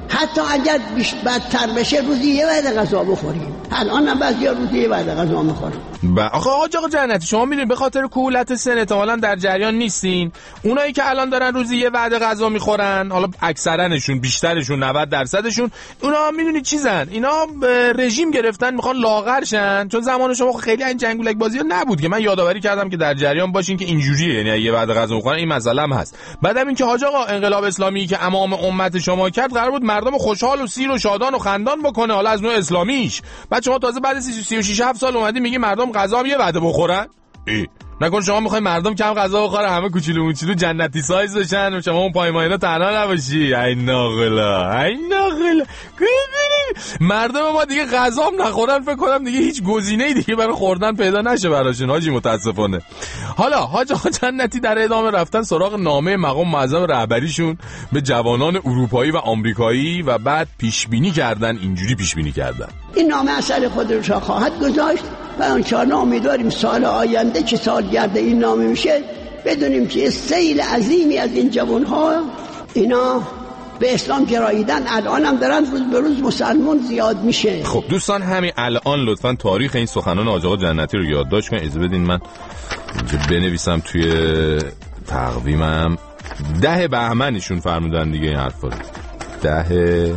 حتی اگر بیش بدتر بشه روزی یه وعده غذا بخوریم. الان هم بعضیا روزی یه وعده غذا میخورن. با آخه آقا جنتی شما میدونید به خاطر کولت سن احتمالاً در جریان نیستین. اونایی که الان دارن روزی یه وعده غذا میخورن، حالا اکثرنشون بیشترشون نود درصدشون، اونا میدونید چیزن؟ اینا رژیم گرفتن میخوان لاغر شن. چون زمان شما خیلی این جنگولک بازی‌ها نبود که من یادآوری کردم که در جریان باشین که اینجوریه، یعنی یه وعده غذا میخورن این مسئله هم هست. بعدم اینکه حاج آقا انقلاب اسلامی که امام امت شما کرد قرار بود مردم خوشحال و سیر و شادان و خندان بکنه، حالا از نوع اسلامیش. بعد شما تازه بعد سی و شش سال اومدی میگی مردم غذا هم یه وعده بخورن؟ ای نکن شما میخوای مردم کم غذا بخوره، همه کوچولو موچولو جنتی سایز بشن و شما اون پایماینا تنها نباشی؟ ای ناقلا ای ناقلا مردم ما دیگه غذا هم نخورن، فکر کنم دیگه هیچ گزینه‌ای دیگه برای خوردن پیدا نشه براشون حاجی، متاسفانه. حالا حاج آقا جنتی در ادامه رفتن سراغ نامه مقام معظم رهبریشون به جوانان اروپایی و آمریکایی و بعد پیش بینی کردن، اینجوری پیش بینی کردن این نامه اثر خودش را خواهد گذاشت و انشاءالله امیدواریم سال آینده که سالگرد این نامه میشه بدونیم که سیل عظیمی از این جوانها اینا به اسلام گراییدن، الان هم دارن روز به روز مسلمان زیاد میشه. خب دوستان همین الان لطفاً تاریخ این سخنان حاج آقا جنتی رو یادداشت کنید. اجازه بدین من اینجا بنویسم توی تقویمم. ده بهمنشون فرمودن دیگه این حرفا رو. ده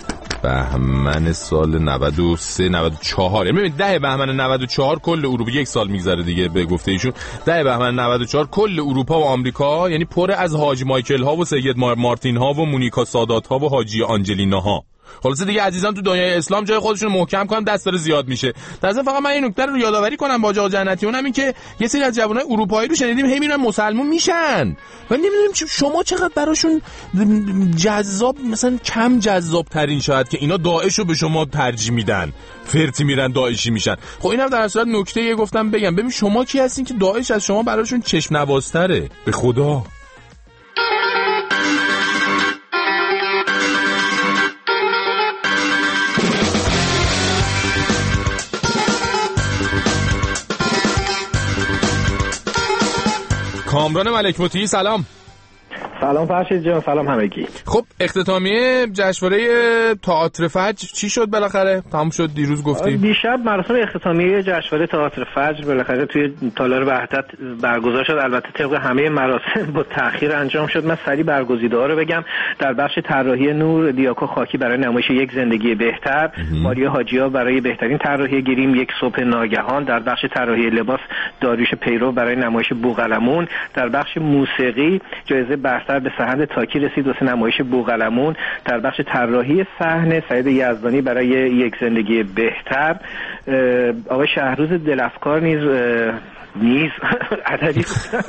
بهمن سال نود و سه نود و چهار، یعنی ببین ده بهمن نود و چهار کل اروپا، یک سال میگذره دیگه به گفته ایشون، ده بهمن نود و چهار کل اروپا و آمریکا یعنی پر از حاج مایکل ها و سید مارتین ها و مونیکا سادات ها و حاجی آنجلینا ها. خلاصه دیگه عزیزان تو دنیای اسلام جای خودشون محکم کنن، دست داره زیاد میشه. در ضمن فقط من این نکته رو یادآوری کنم با آقا جنتی، اونم این که یه سری از جوانای اروپایی رو شنیدیم هی میرن مسلمون میشن و نمیدونیم شما چقدر براشون جذاب، مثلا کم جذاب ترین شاید که اینا داعش رو به شما ترجیح میدن، فرتی میرن داعشی میشن. خب اینم در اصل نکته گفتم بگم، ببین شما کی هستین که داعش از شما براشون چشم نوازتره؟ به خدا. کامران ملک مطیعی سلام. سلام فرشید جان، سلام همگی. خب اختتامیه جشنواره تئاتر فجر چی شد بالاخره؟ تموم شد دیروز گفتیم. دیشب مراسم اختتامیه جشنواره تئاتر فجر بالاخره توی تالار وحدت برگزار شد. البته طبق همه مراسم با تأخیر انجام شد. من سریع برگزیده‌ها رو بگم. در بخش طراحی نور دیاکو خاکی برای نمایش یک زندگی بهتر، ماریا حاجی‌ها برای بهترین طراحی گریم یک صبح ناگهان. در بخش طراحی لباس داریوش پیرو برای نمایش بوقلمون. در بخش موسیقی جایزه برتر به سهند تاکی رسید واسه نمایش بوقلمون. در بخش طراحی صحنه سعید یزدانی برای یک زندگی بهتر. آقای شهروز دلفکار نیز نیز عددی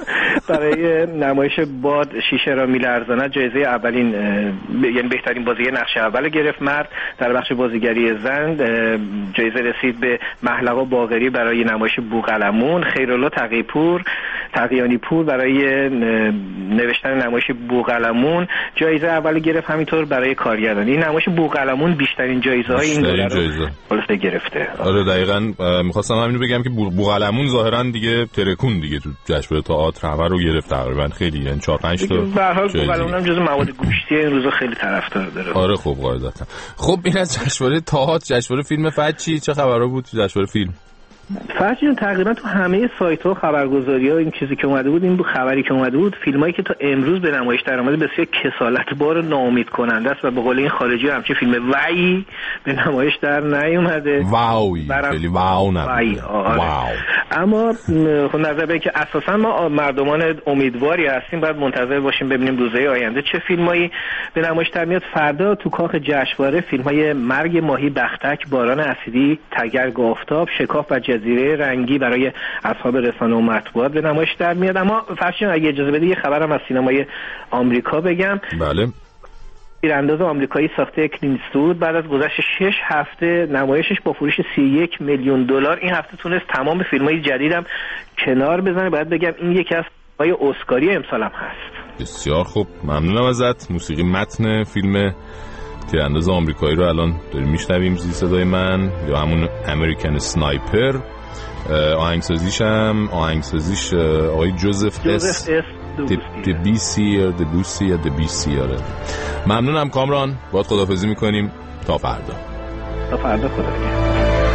برای نمایش باد شیشه را میلرزاند جایزه اولین یعنی بهترین بازی نقش اول گرفت. مرد در بخش بازیگری زن جایزه رسید به محلقا باقری برای نمایش بوقلمون. خیرالله تقی‌پور تقیانی پور برای نوشتن نمایش بوقلمون جایزه اول گرفت. همینطور برای کارگردانی این نمایش بوقلمون بیشترین جایزه های این دوره رو خلاصه گرفته. آره دقیقاً می‌خواستم همین رو بگم که بوقلمون ظاهراً دیگه ترکون دیگه تو جشنواره تئاتر همه رو گرفت تقریبا، خیلی یعنی چهار پنج تا. به هر حال بوقلمون هم جزو مواد گوشتی این روزا خیلی طرفدار داره. آره خب قاعدتا. خب این از جشنواره تئاتر. جشنواره فیلم فجر چی چه خبرا بود تو جشنواره فیلم؟ فرشید تقریبا تو همه سایت‌ها خبرگزاری‌ها این چیزی که اومده بود، این بود خبری که اومده بود، فیلمایی که تا امروز به نمایش در اومده بسیار کسالت‌بار و ناامید کننده است و به قول این خارجی همچین فیلم وای به نمایش در نیومده. واوی خیلی واو نبود. واو. اما خب نظر به که اساسا ما مردمان امیدواری هستیم، باید منتظر باشیم ببینیم روزهای آینده چه فیلمایی به نمایش در میاد. فردا تو کاخ جشنواره فیلم‌های مرگ ماهی بختک، باران اسیدی، تگرگ آفتاب، شکاف و جزیره رنگی برای اصحاب رسانه و مطبوعات به نمایش در میاد. اما فرشین اگه اجازه بدی یه خبرم از سینمای آمریکا بگم. بله. تیرانداز آمریکایی ساخته کلینت ایستوود بعد از گذشت شش هفته نمایشش با فروش سی و یک میلیون دلار این هفته تونست تمام فیلم‌های جدیدم کنار بزنه. باید بگم این یکی از فیلم‌های اسکاری امسالم هست. بسیار خوب، ممنونم ازت. موسیقی متن فیلم تیرانداز آمریکایی رو الان داریم میشنویم زی صدای من، یا همون امریکن سنایپر. آهنگسازیش هم آهنگسازیش آقای جوزف اس دبیسی یا دبوسی یا دبیسی. آره ممنونم کامران، باید خداحافظی میکنیم تا فردا. تا فردا خدا نگهدار.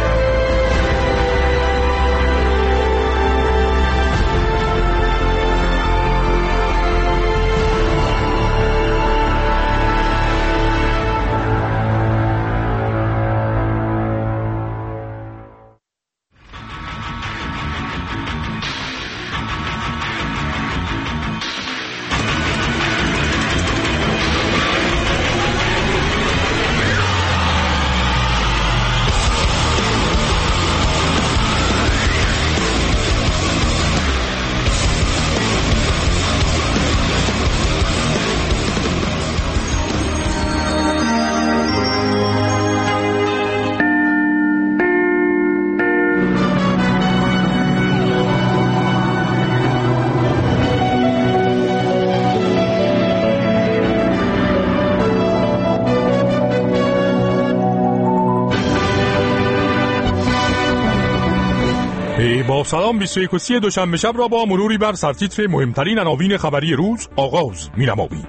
با سلام بیست و یک و سی دوشنبه شب را با مروری بر سرتیتر مهمترین عناوین خبری روز آغاز می‌نماییم.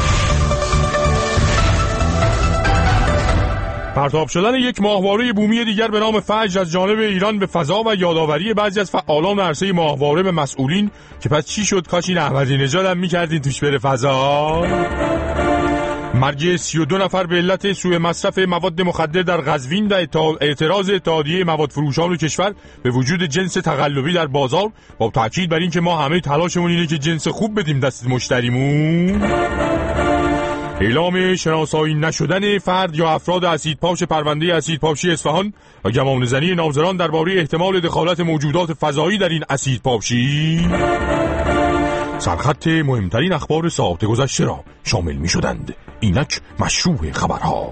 پرتاب شدن یک ماهواره بومی دیگر به نام فجر از جانب ایران به فضا و یادآوری بعضی از فعالان عرصه ماهواره به مسئولین که پس چی شد کاش این احمدی نژاد هم می‌کردین توش بره فضا. مرگ سی و دو نفر به علت سوء مصرف مواد مخدر در قزوین و اعتراض اتحادیه مواد فروشان کشور به وجود جنس تقلبی در بازار، با تاکید بر این که ما همه تلاشمون اینه که جنس خوب بدیم دست مشتریمون. اعلام شناسایی نشدن فرد یا افراد اسیدپاش پرونده اسیدپاشی اصفهان و گمانه‌زنی نامزدان درباره احتمال دخالت موجودات فضایی در این اسیدپاشی. سرخط مهمترین اخبار ساعت گذشته را شامل می شدند. اینک مشروع خبرها.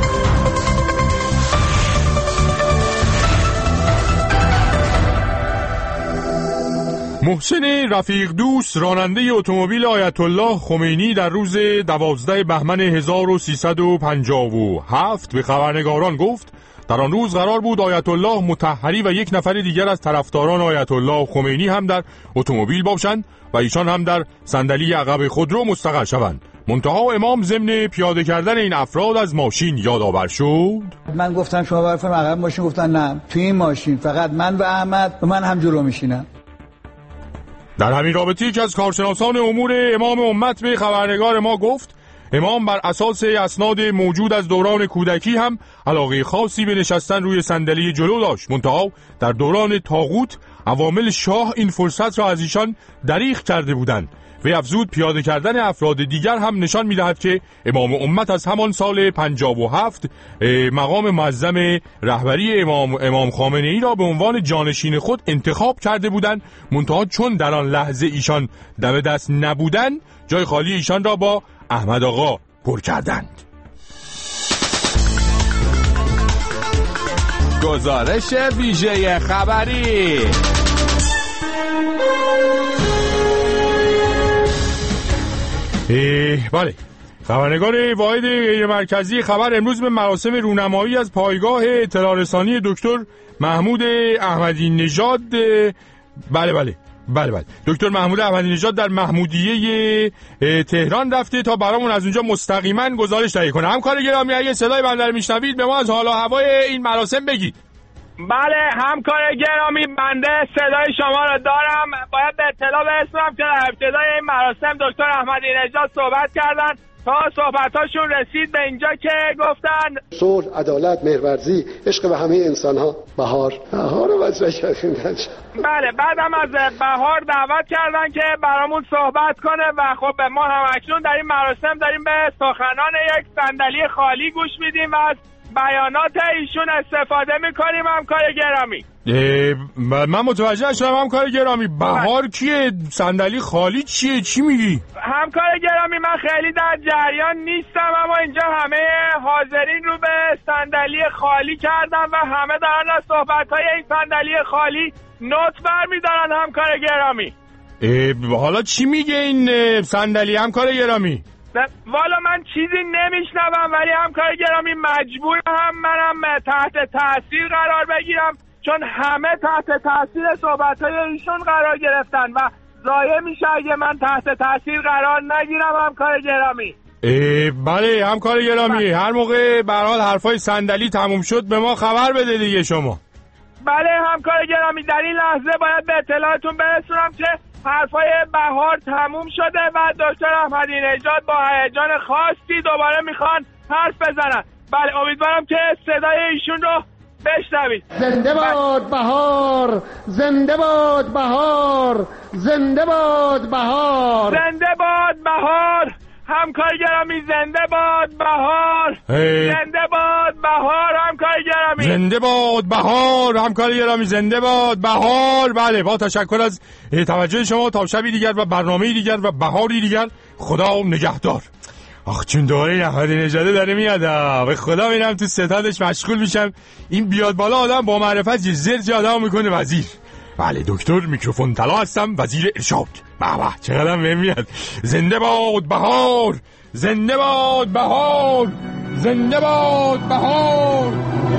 محسن رفیق دوست، راننده اتومبیل آیت الله خمینی، در روز دوازده بهمن هزار و سیصد و پنجاه و هفت به خبرنگاران گفت در آن روز قرار بود آیت الله مطهری و یک نفر دیگر از طرفداران آیت الله خمینی هم در اتومبیل باشند و ایشان هم در صندلی عقب خودرو مستقر شوند. منتها امام ضمن پیاده کردن این افراد از ماشین یادآور شد. من گفتم شما برفرم عقب ماشین، گفتن نه توی این ماشین فقط من و احمد و من هم جلو میشینم. در همین رابطه یکی از کارشناسان امور امام امت به خبرنگار ما گفت امام بر اساس اسناد موجود از دوران کودکی هم علاقه خاصی به نشستن روی صندلی جلو داشت، منتها در دوران طاغوت عوامل شاه این فرصت را از ایشان دریغ کرده بودند. و افزود پیاده کردن افراد دیگر هم نشان می‌دهد که امام امت از همان سال پنجاه و هفت مقام معظم رهبری امام امام خامنه‌ای را به عنوان جانشین خود انتخاب کرده بودند، منتها چون در آن لحظه ایشان دم دست نبودند جای خالی ایشان را با احمد آقا پر کردند. گزارش ویژه خبری. بله، خبرنگار واحد غیر مرکزی خبر امروز به مراسم رونمایی از پایگاه اطلاع رسانی دکتر محمود احمدی نژاد بله بله بله بله دکتر محمود احمدی نژاد در محمودیه تهران رفته تا برامون از اونجا مستقیما گزارش تهیه کنه. همکار گرامی اگه صدای بنده رو میشنوید به ما از حال و هوای این مراسم بگید. بله همکار گرامی، بنده صدای شما را دارم. باید به اطلاع برسونم که در ابتدای این مراسم دکتر احمدی نژاد صحبت کردن تا صحبتاشون رسید به اینجا که گفتن صلح، عدالت، مهرورزی، عشق به همه انسان‌ها، بهار بهار رو مطرح کردن. بله، بعدم از بهار دعوت کردن که برامون صحبت کنه و خب ما هم اکنون در این مراسم داریم به سخنان یک صندلی خالی گوش میدیم و از بیانات ایشون استفاده میکنیم. همکار گرامی من متوجه شدم. همکار گرامی بهار کیه؟ صندلی خالی چیه؟ چی میگی؟ همکار گرامی من خیلی در جریان نیستم، اما اینجا همه حاضرین رو به صندلی خالی کردن و همه دارن از صحبت‌های این صندلی خالی نوت برمی‌دارن. همکار گرامی حالا چی میگه این صندلی؟ همکار گرامی والا من چیزی نمیشنوم، ولی همکار گرامی مجبور هم منم تحت تاثیر قرار بگیرم چون همه تحت تاثیر صحبت‌های ایشون قرار گرفتن و ضایع میشه اگه من تحت تاثیر قرار نگیرم همکار گرامی. بله همکار گرامی، هر موقع به هر حال حرفای صندلی تموم شد به ما خبر بده دیگه شما. بله همکار گرامی، در این لحظه باید به اطلاعتون برسونم که حرفای بهار تموم شده و دکتر احمدی نژاد با هیجان خاصی دوباره میخوان حرف بزنن. بله امیدوارم که صدای ایشون رو بشنوید. زنده باد بهار، زنده باد بهار، زنده باد بهار، زنده باد بهار. همکار گرامی زنده باد بهار، زنده باد بهار همکار گرامی، زنده باد بهار همکار گرامی، زنده باد بهار. بله با تشکر از توجه شما، تا شبی دیگر و برنامه دیگر و بهاری دیگر، خدا نگهدار. آخ چون دوره احمدی نژاد داره میاد، به خدا میرم تو ستادش مشغول میشم. این بیاد بالا آدم با معرفت یه زرج آدم میکنه وزیر. بله دکتر میکروفون طلا هستم، وزیر ارشاد. بابا چقدر بهم میاد. زنده باد بهار، زنده باد بهار، زنده باد بهار.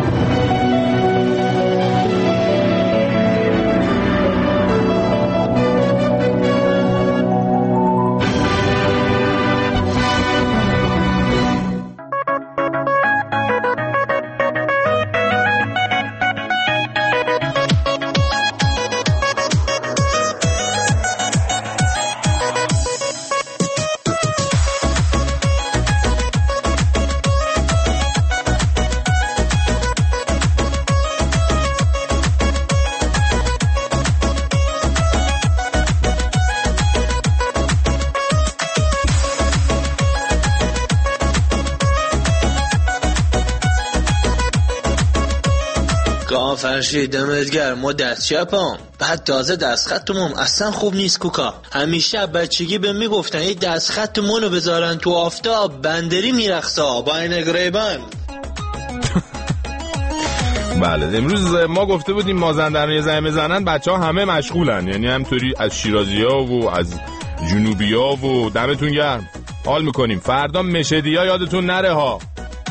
فرشید دمت گرم، ما دست چپم، بعد تازه دست خطمون اصلا خوب نیست کوکا. همیشه بچگی به میگفتن این دست خط منو بذارن تو آفتاب بندری میرخصا با این گریبان. بله امروز ما گفته بودیم مازندران یه زنگ بزنن، بچه ها همه مشغولن، یعنی همطوری از شیرازی ها و از جنوبی ها و دمتون گرم حال میکنیم. فردا مشهدی ها یادتون نره ها.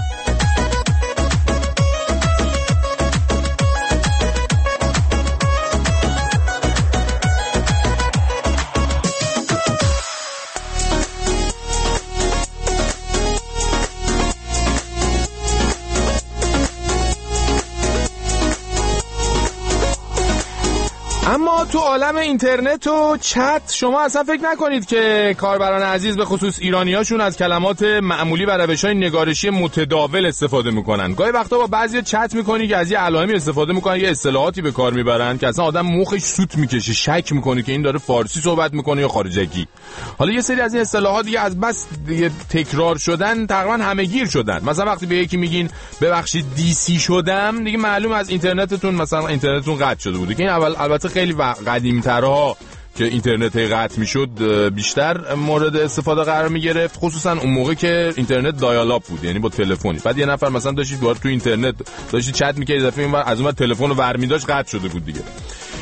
اما تو عالم اینترنت و چت شما اصلا فکر نکنید که کاربران عزیز به خصوص ایرانیاشون از کلمات معمولی و روش‌های نگارشی متداول استفاده میکنن. گاهی وقتا با بعضی چت میکنی که از یه علائمی استفاده میکنن، یه اصطلاحاتی به کار میبرن که اصلا آدم مخش سوت میکشه، شک میکنه که این داره فارسی صحبت میکنه یا خارجگی. حالا یه سری از این اصطلاحات دیگه از بس دیگه تکرار شدن تقریبا همه‌گیر شدن. مثلا وقتی به یکی میگین ببخشید دی سی شدم، دیگه معلوم از اینترنتتون مثلا اینترنتتون قطع شده بود. این اول البته خیلی قدیمی‌ترها که اینترنت قطع میشد بیشتر مورد استفاده قرار میگرفت، خصوصا اون موقع که اینترنت دایال-آپ بود، یعنی با تلفنی. بعد یه نفر مثلا داشتید وارد تو اینترنت داشتید چت می‌کردید، دفعه اینور از اون تلفن رو برمی داشت قطع شده بود دیگه.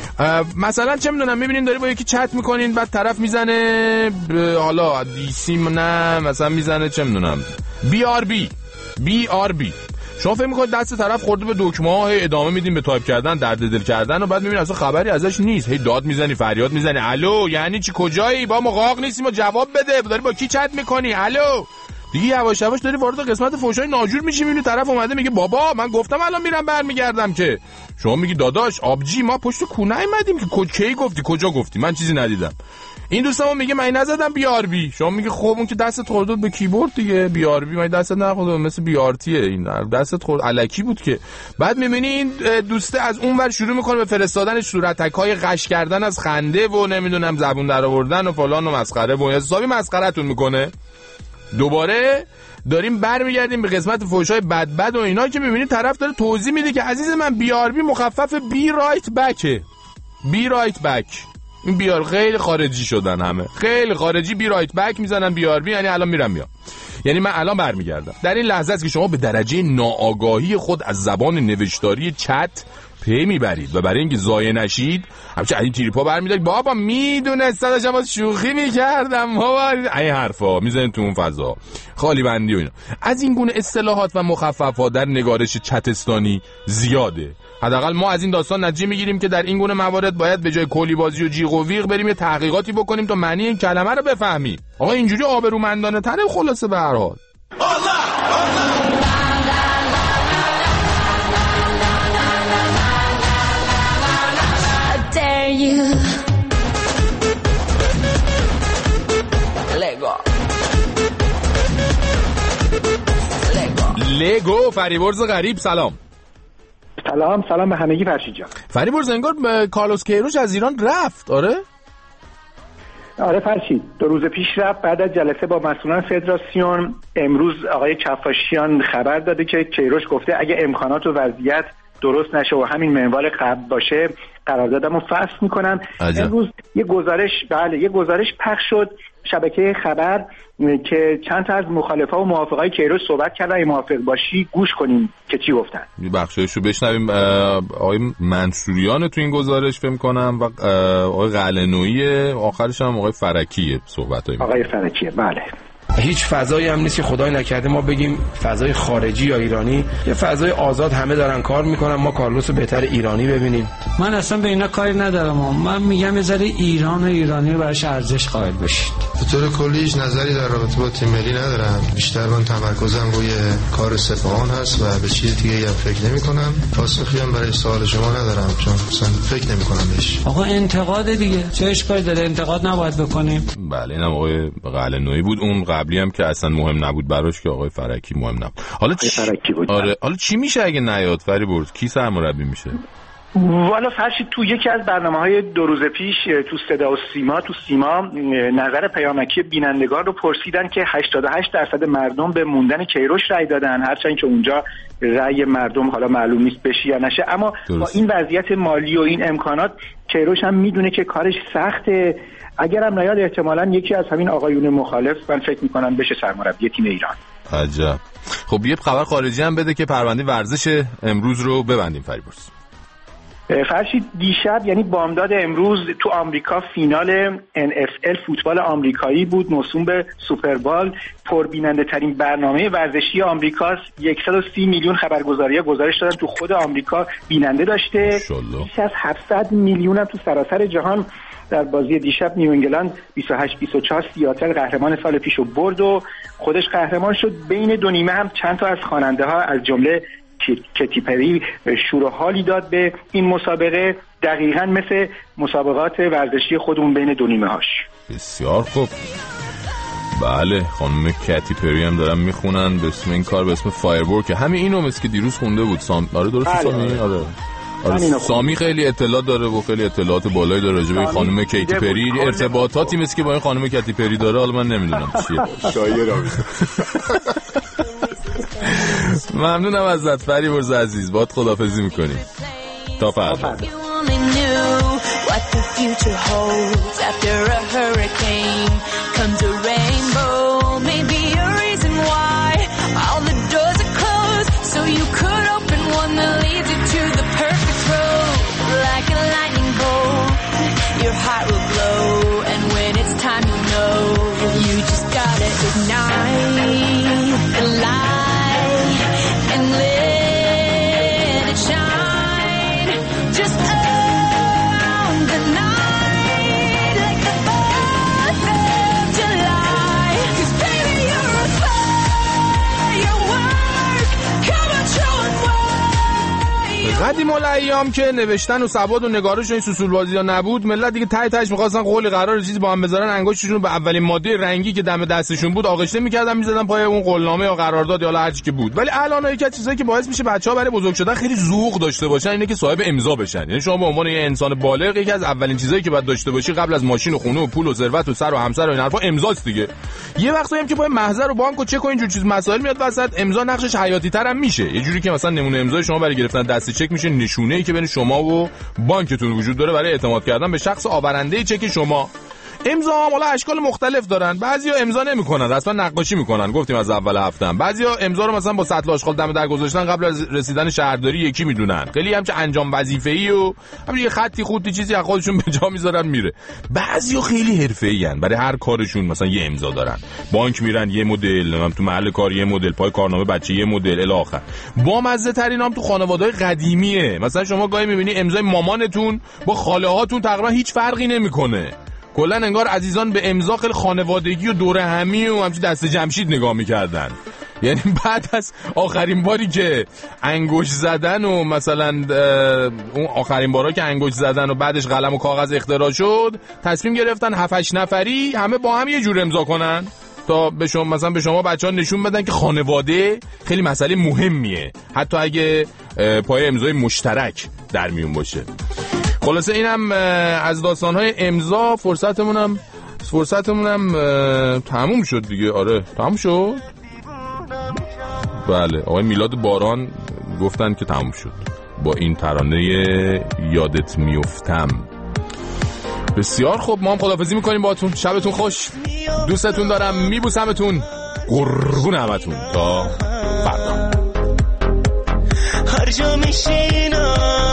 مثلا چه میدونم میبینین داری با یکی چت میکنین، بعد طرف میزنه حالا دی سی نه مثلا میزنه چه میدونم بی آر بی بی آر بی، شما فکر میکنید دست طرف خورده به دکمه ها، هی ادامه میدین به تایپ کردن، درد دل کردن، و بعد میبینی اصلا خبری ازش نیست، هی داد میزنی فریاد میزنی الو یعنی چی کجایی، با ما قاق نیستیم و جواب بده، داری با کی چت میکنی الو. دیگه یواش یواش داری وارد قسمت فحشای ناجور میشی، میبینی طرف اومده میگه بابا من گفتم الان میرم برمیگردم، که شما میگی داداش آبجی ما پشت کونه ایمدیم که کی گفتی کجا گفتی من چیزی ندیدم. این دوستمو میگه من نزدم بی آر بی، شما میگه خب اون که دستت خورده به کیبورد دیگه، بی آر بی من دستت نخورده مثل بی آر تیه، این دستت خورد الکی بود که. بعد میبینی این دوسته از اونور شروع میکنه به فرستادن صورتک‌های غش کردن از خنده و نمیدونم زبون در آوردن و فلان و مسخره و حسابی مسخرهتون میکنه. دوباره داریم برمیگردیم به قسمت فحشای بد بد و اینا که میبینی طرف داره توضیح میده که عزیز من بی آر بی مخفف بی رایت بکه، بی رایت بک. این بیار خیلی خارجی شدن، همه خیلی خارجی بی رایت بک میزنن، بی آر بی یعنی الان میرم میام، یعنی من الان برمیگردم. در این لحظه است که شما به درجه ناآگاهی خود از زبان نوشتاری چت پی میبرید و برای اینکه ضایع نشید همچنین این تریپا برمیدارید بابا میدونستم داشتم باز شوخی میکردم بابا، این حرفا میزنید تو اون فضا خالی بندی و اینا. از این گونه اصطلاحات و مخففات در نگارش چتستانی زیاده حداقل ما از این داستان نتیجه میگیریم که در این گونه موارد باید به جای کلی بازی و جیغ و ویغ بریم یه تحقیقاتی بکنیم تا معنی این کلمه رو بفهمیم. آقا اینجوری آبرومندانه تره خلاصه به هر حال. لگو فریبرز غریب سلام. سلام سلام به همگی فرشید جان. فریبرز انگار کارلوس کیروش از ایران رفت. آره آره فرشید، دو روز پیش رفت بعد از جلسه با مسئولان فدراسیون. امروز آقای کفاشیان خبر داده که کیروش گفته اگه امکانات و وضعیت درست نشه و همین منوال قبل باشه قراردادمو فسخ میکنن. امروز یه گزارش بله یه گزارش پخش شد شبکه خبر که چند تا از مخالفا و موافقای کیروش صحبت کردن. اگه موافق باشی گوش کنیم که چی گفتن. یه بخشایشو بشنویم. آقای منصوریان تو این گزارش فهم کنم و آقای قلعه‌نویی، آخرش هم آقای فرکیه صحبتای آقای فرکیه. بله هیچ فضایی هم نیست که خدای نکرده ما بگیم فضای خارجی یا ایرانی، یه فضای آزاد، همه دارن کار میکنن، ما کارلوس بهتر ایرانی ببینیم. من اصلا به اینا کاری ندارم، من میگم یه ذره ایران و ایرانی رو براش ارزش قائل بشید. به طور کلی هیچ نظری در رابطه با تیم ملی ندارم، بیشتر من تمرکزم روی کار سپاهان هست و به چیز دیگه هم فکر نمی‌کنم. پاسخی هم برای سوال شما ندارم چون اصلا فکر نمی‌کنم بهش. آقا انتقاد دیگه چه اشکالی داره؟ انتقاد نباید بکنیم. بله اینم آقای قلعه‌نویی بود. اون قبلی هم که اصلا مهم نبود براش که آقای فرکی مهم نبود. حالا چی فرکی بود. آره حالا چی میشه اگه نیاد فریبرز؟ کی سرمربی میشه؟ والا فرشید تو یکی از برنامه‌های دو روز پیش تو صدا و سیما تو سیما نظر پیامکی بینندگان رو پرسیدن که هشتاد و هشت درصد مردم به موندن کیروش رأی دادن، هرچند که اونجا رأی مردم حالا معلوم نیست بشه یا نشه. اما درست. با این وضعیت مالی و این امکانات کیروش هم میدونه که کارش سخته. اگرم نیاد احتمالاً یکی از همین آقایون مخالف من فکر می‌کنم بشه سرمربی تیم ایران. عجب. خب یه خبر خارجی هم بده که پرونده ورزش امروز رو ببندیم فریبرز. فرشید دیشب یعنی بامداد امروز تو آمریکا فینال ان اف ال فوتبال آمریکایی بود موسوم به سوپربال. پربیننده ترین برنامه ورزشی آمریکاست. صد و سی میلیون خبرگزاری‌ها گزارش دادن تو خود آمریکا بیننده داشته. بیش از هفتصد میلیون هم تو سراسر جهان. در بازی دیشب نیو انگلند بیست و هشت بیست و چهار سیاتل قهرمان سال پیشو برد و خودش قهرمان شد. بین دو نیمه هم چند تا از خواننده‌ها از جمله کتی پری شور و حالی داد به این مسابقه، دقیقاً مثل مسابقات ورزشی خودمون بین دو نیمه هاش. بسیار خوب. بله خانم کتی پری هم دارن میخونن به اسم این کار به اسم فایرورک. همین اینو مثل که دیروز خونده بود سام. آره درست بله. سامی آره آره سامی خیلی اطلاعات داره و خیلی اطلاعات بالایی داره راجع به خانم کتی پری. ارتباطاتی مثل که با این خانم کتی پری داره حالا من نمیدونم چیه. شاید ممنونم ازت فریبرز عزیز، باهات خداحافظی میکنیم تا فردا. قدیم الایام که نوشتن و سواد و نگارش و این سوسول بازی ها نبود، ملت دیگه تای تاش می‌خواستن قولی قرار چیزی با هم بذارن، انگشتشون به اولین ماده رنگی که دم دستشون بود آغشته می‌کردن می‌زدن پای اون قولنامه یا قرارداد یا هر چی که بود. ولی الان یکی از چیزایی که باعث میشه بچه‌ها برای بزرگ شدن خیلی ذوق داشته باشن اینه که صاحب امضا بشن. یعنی شما به عنوان یه انسان بالغ یکی از اولین چیزایی که باید داشته باشی قبل از ماشین و خونه و پول و ثروت و سر و همسر و این حرفا امضاست دیگه. یه وقتایی هم که با محضر و بانک و چک و اینجور چیز مسائل میاد وسط، امضا نقشش حیاتی‌تر هم میشه. یه جوری که مثلا نمونه امضای شما برای گرفتن دستی چک میشه نشونه‌ای که بین شما و بانکتون وجود داره برای اعتماد کردن به شخص آورنده چک شما. امضا هم حالا اشکال مختلف دارن. بعضیا امضا نمیکنن، اصلا نقاشی میکنن. گفتیم از اول هفتم بعضیا امضا رو مثلا با سطل آشغال دم در گذاشتن قبل از رسیدن شهرداری یکی میدونن. خیلی هم چه انجام وظیفه‌ای و همین یه خطی خودی چیزی از خودشون به جا میذارن میره. بعضیا خیلی حرفه‌ای ان، برای هر کارشون مثلا یه امضا دارن. بانک میرن یه مدل، تو محل کار یه مدل، پای کارنامه بچه یه مدل الی آخر. با مزه ترین هم تو خانواده‌های قدیمیه. مثلا شما گاهی میبینی امضای مامانتون با خاله هاتون تقریبا هیچ فرقی نمیکنه. کلا انگار عزیزان به امضا خیلی خانوادگی و دوره همی و همچین دست جمشید نگاه میکردن. یعنی بعد از آخرین باری که انگشت زدن و مثلا اون آخرین بارا که انگشت زدن و بعدش قلم و کاغذ اختراع شد، تصمیم گرفتن هفت هشت نفری همه با هم یه جور امضا کنن تا به شما مثلا به شما بچه‌ها نشون بدن که خانواده خیلی مسئله مهمیه، حتی اگه پای امضای مشترک در میون باشه. خلاصه اینم از داستان‌های امضا. فرصتمونم فرصتمونم تموم شد دیگه. آره تموم شد. بله آقای میلاد باران گفتن که تموم شد با این ترانه یادت میافتم. بسیار خوب، ما هم خداحافظی میکنیم باهاتون. شبتون خوش، دوستتون دارم، میبوسمتون، قربون همتون تا فردا. هر جا میشینم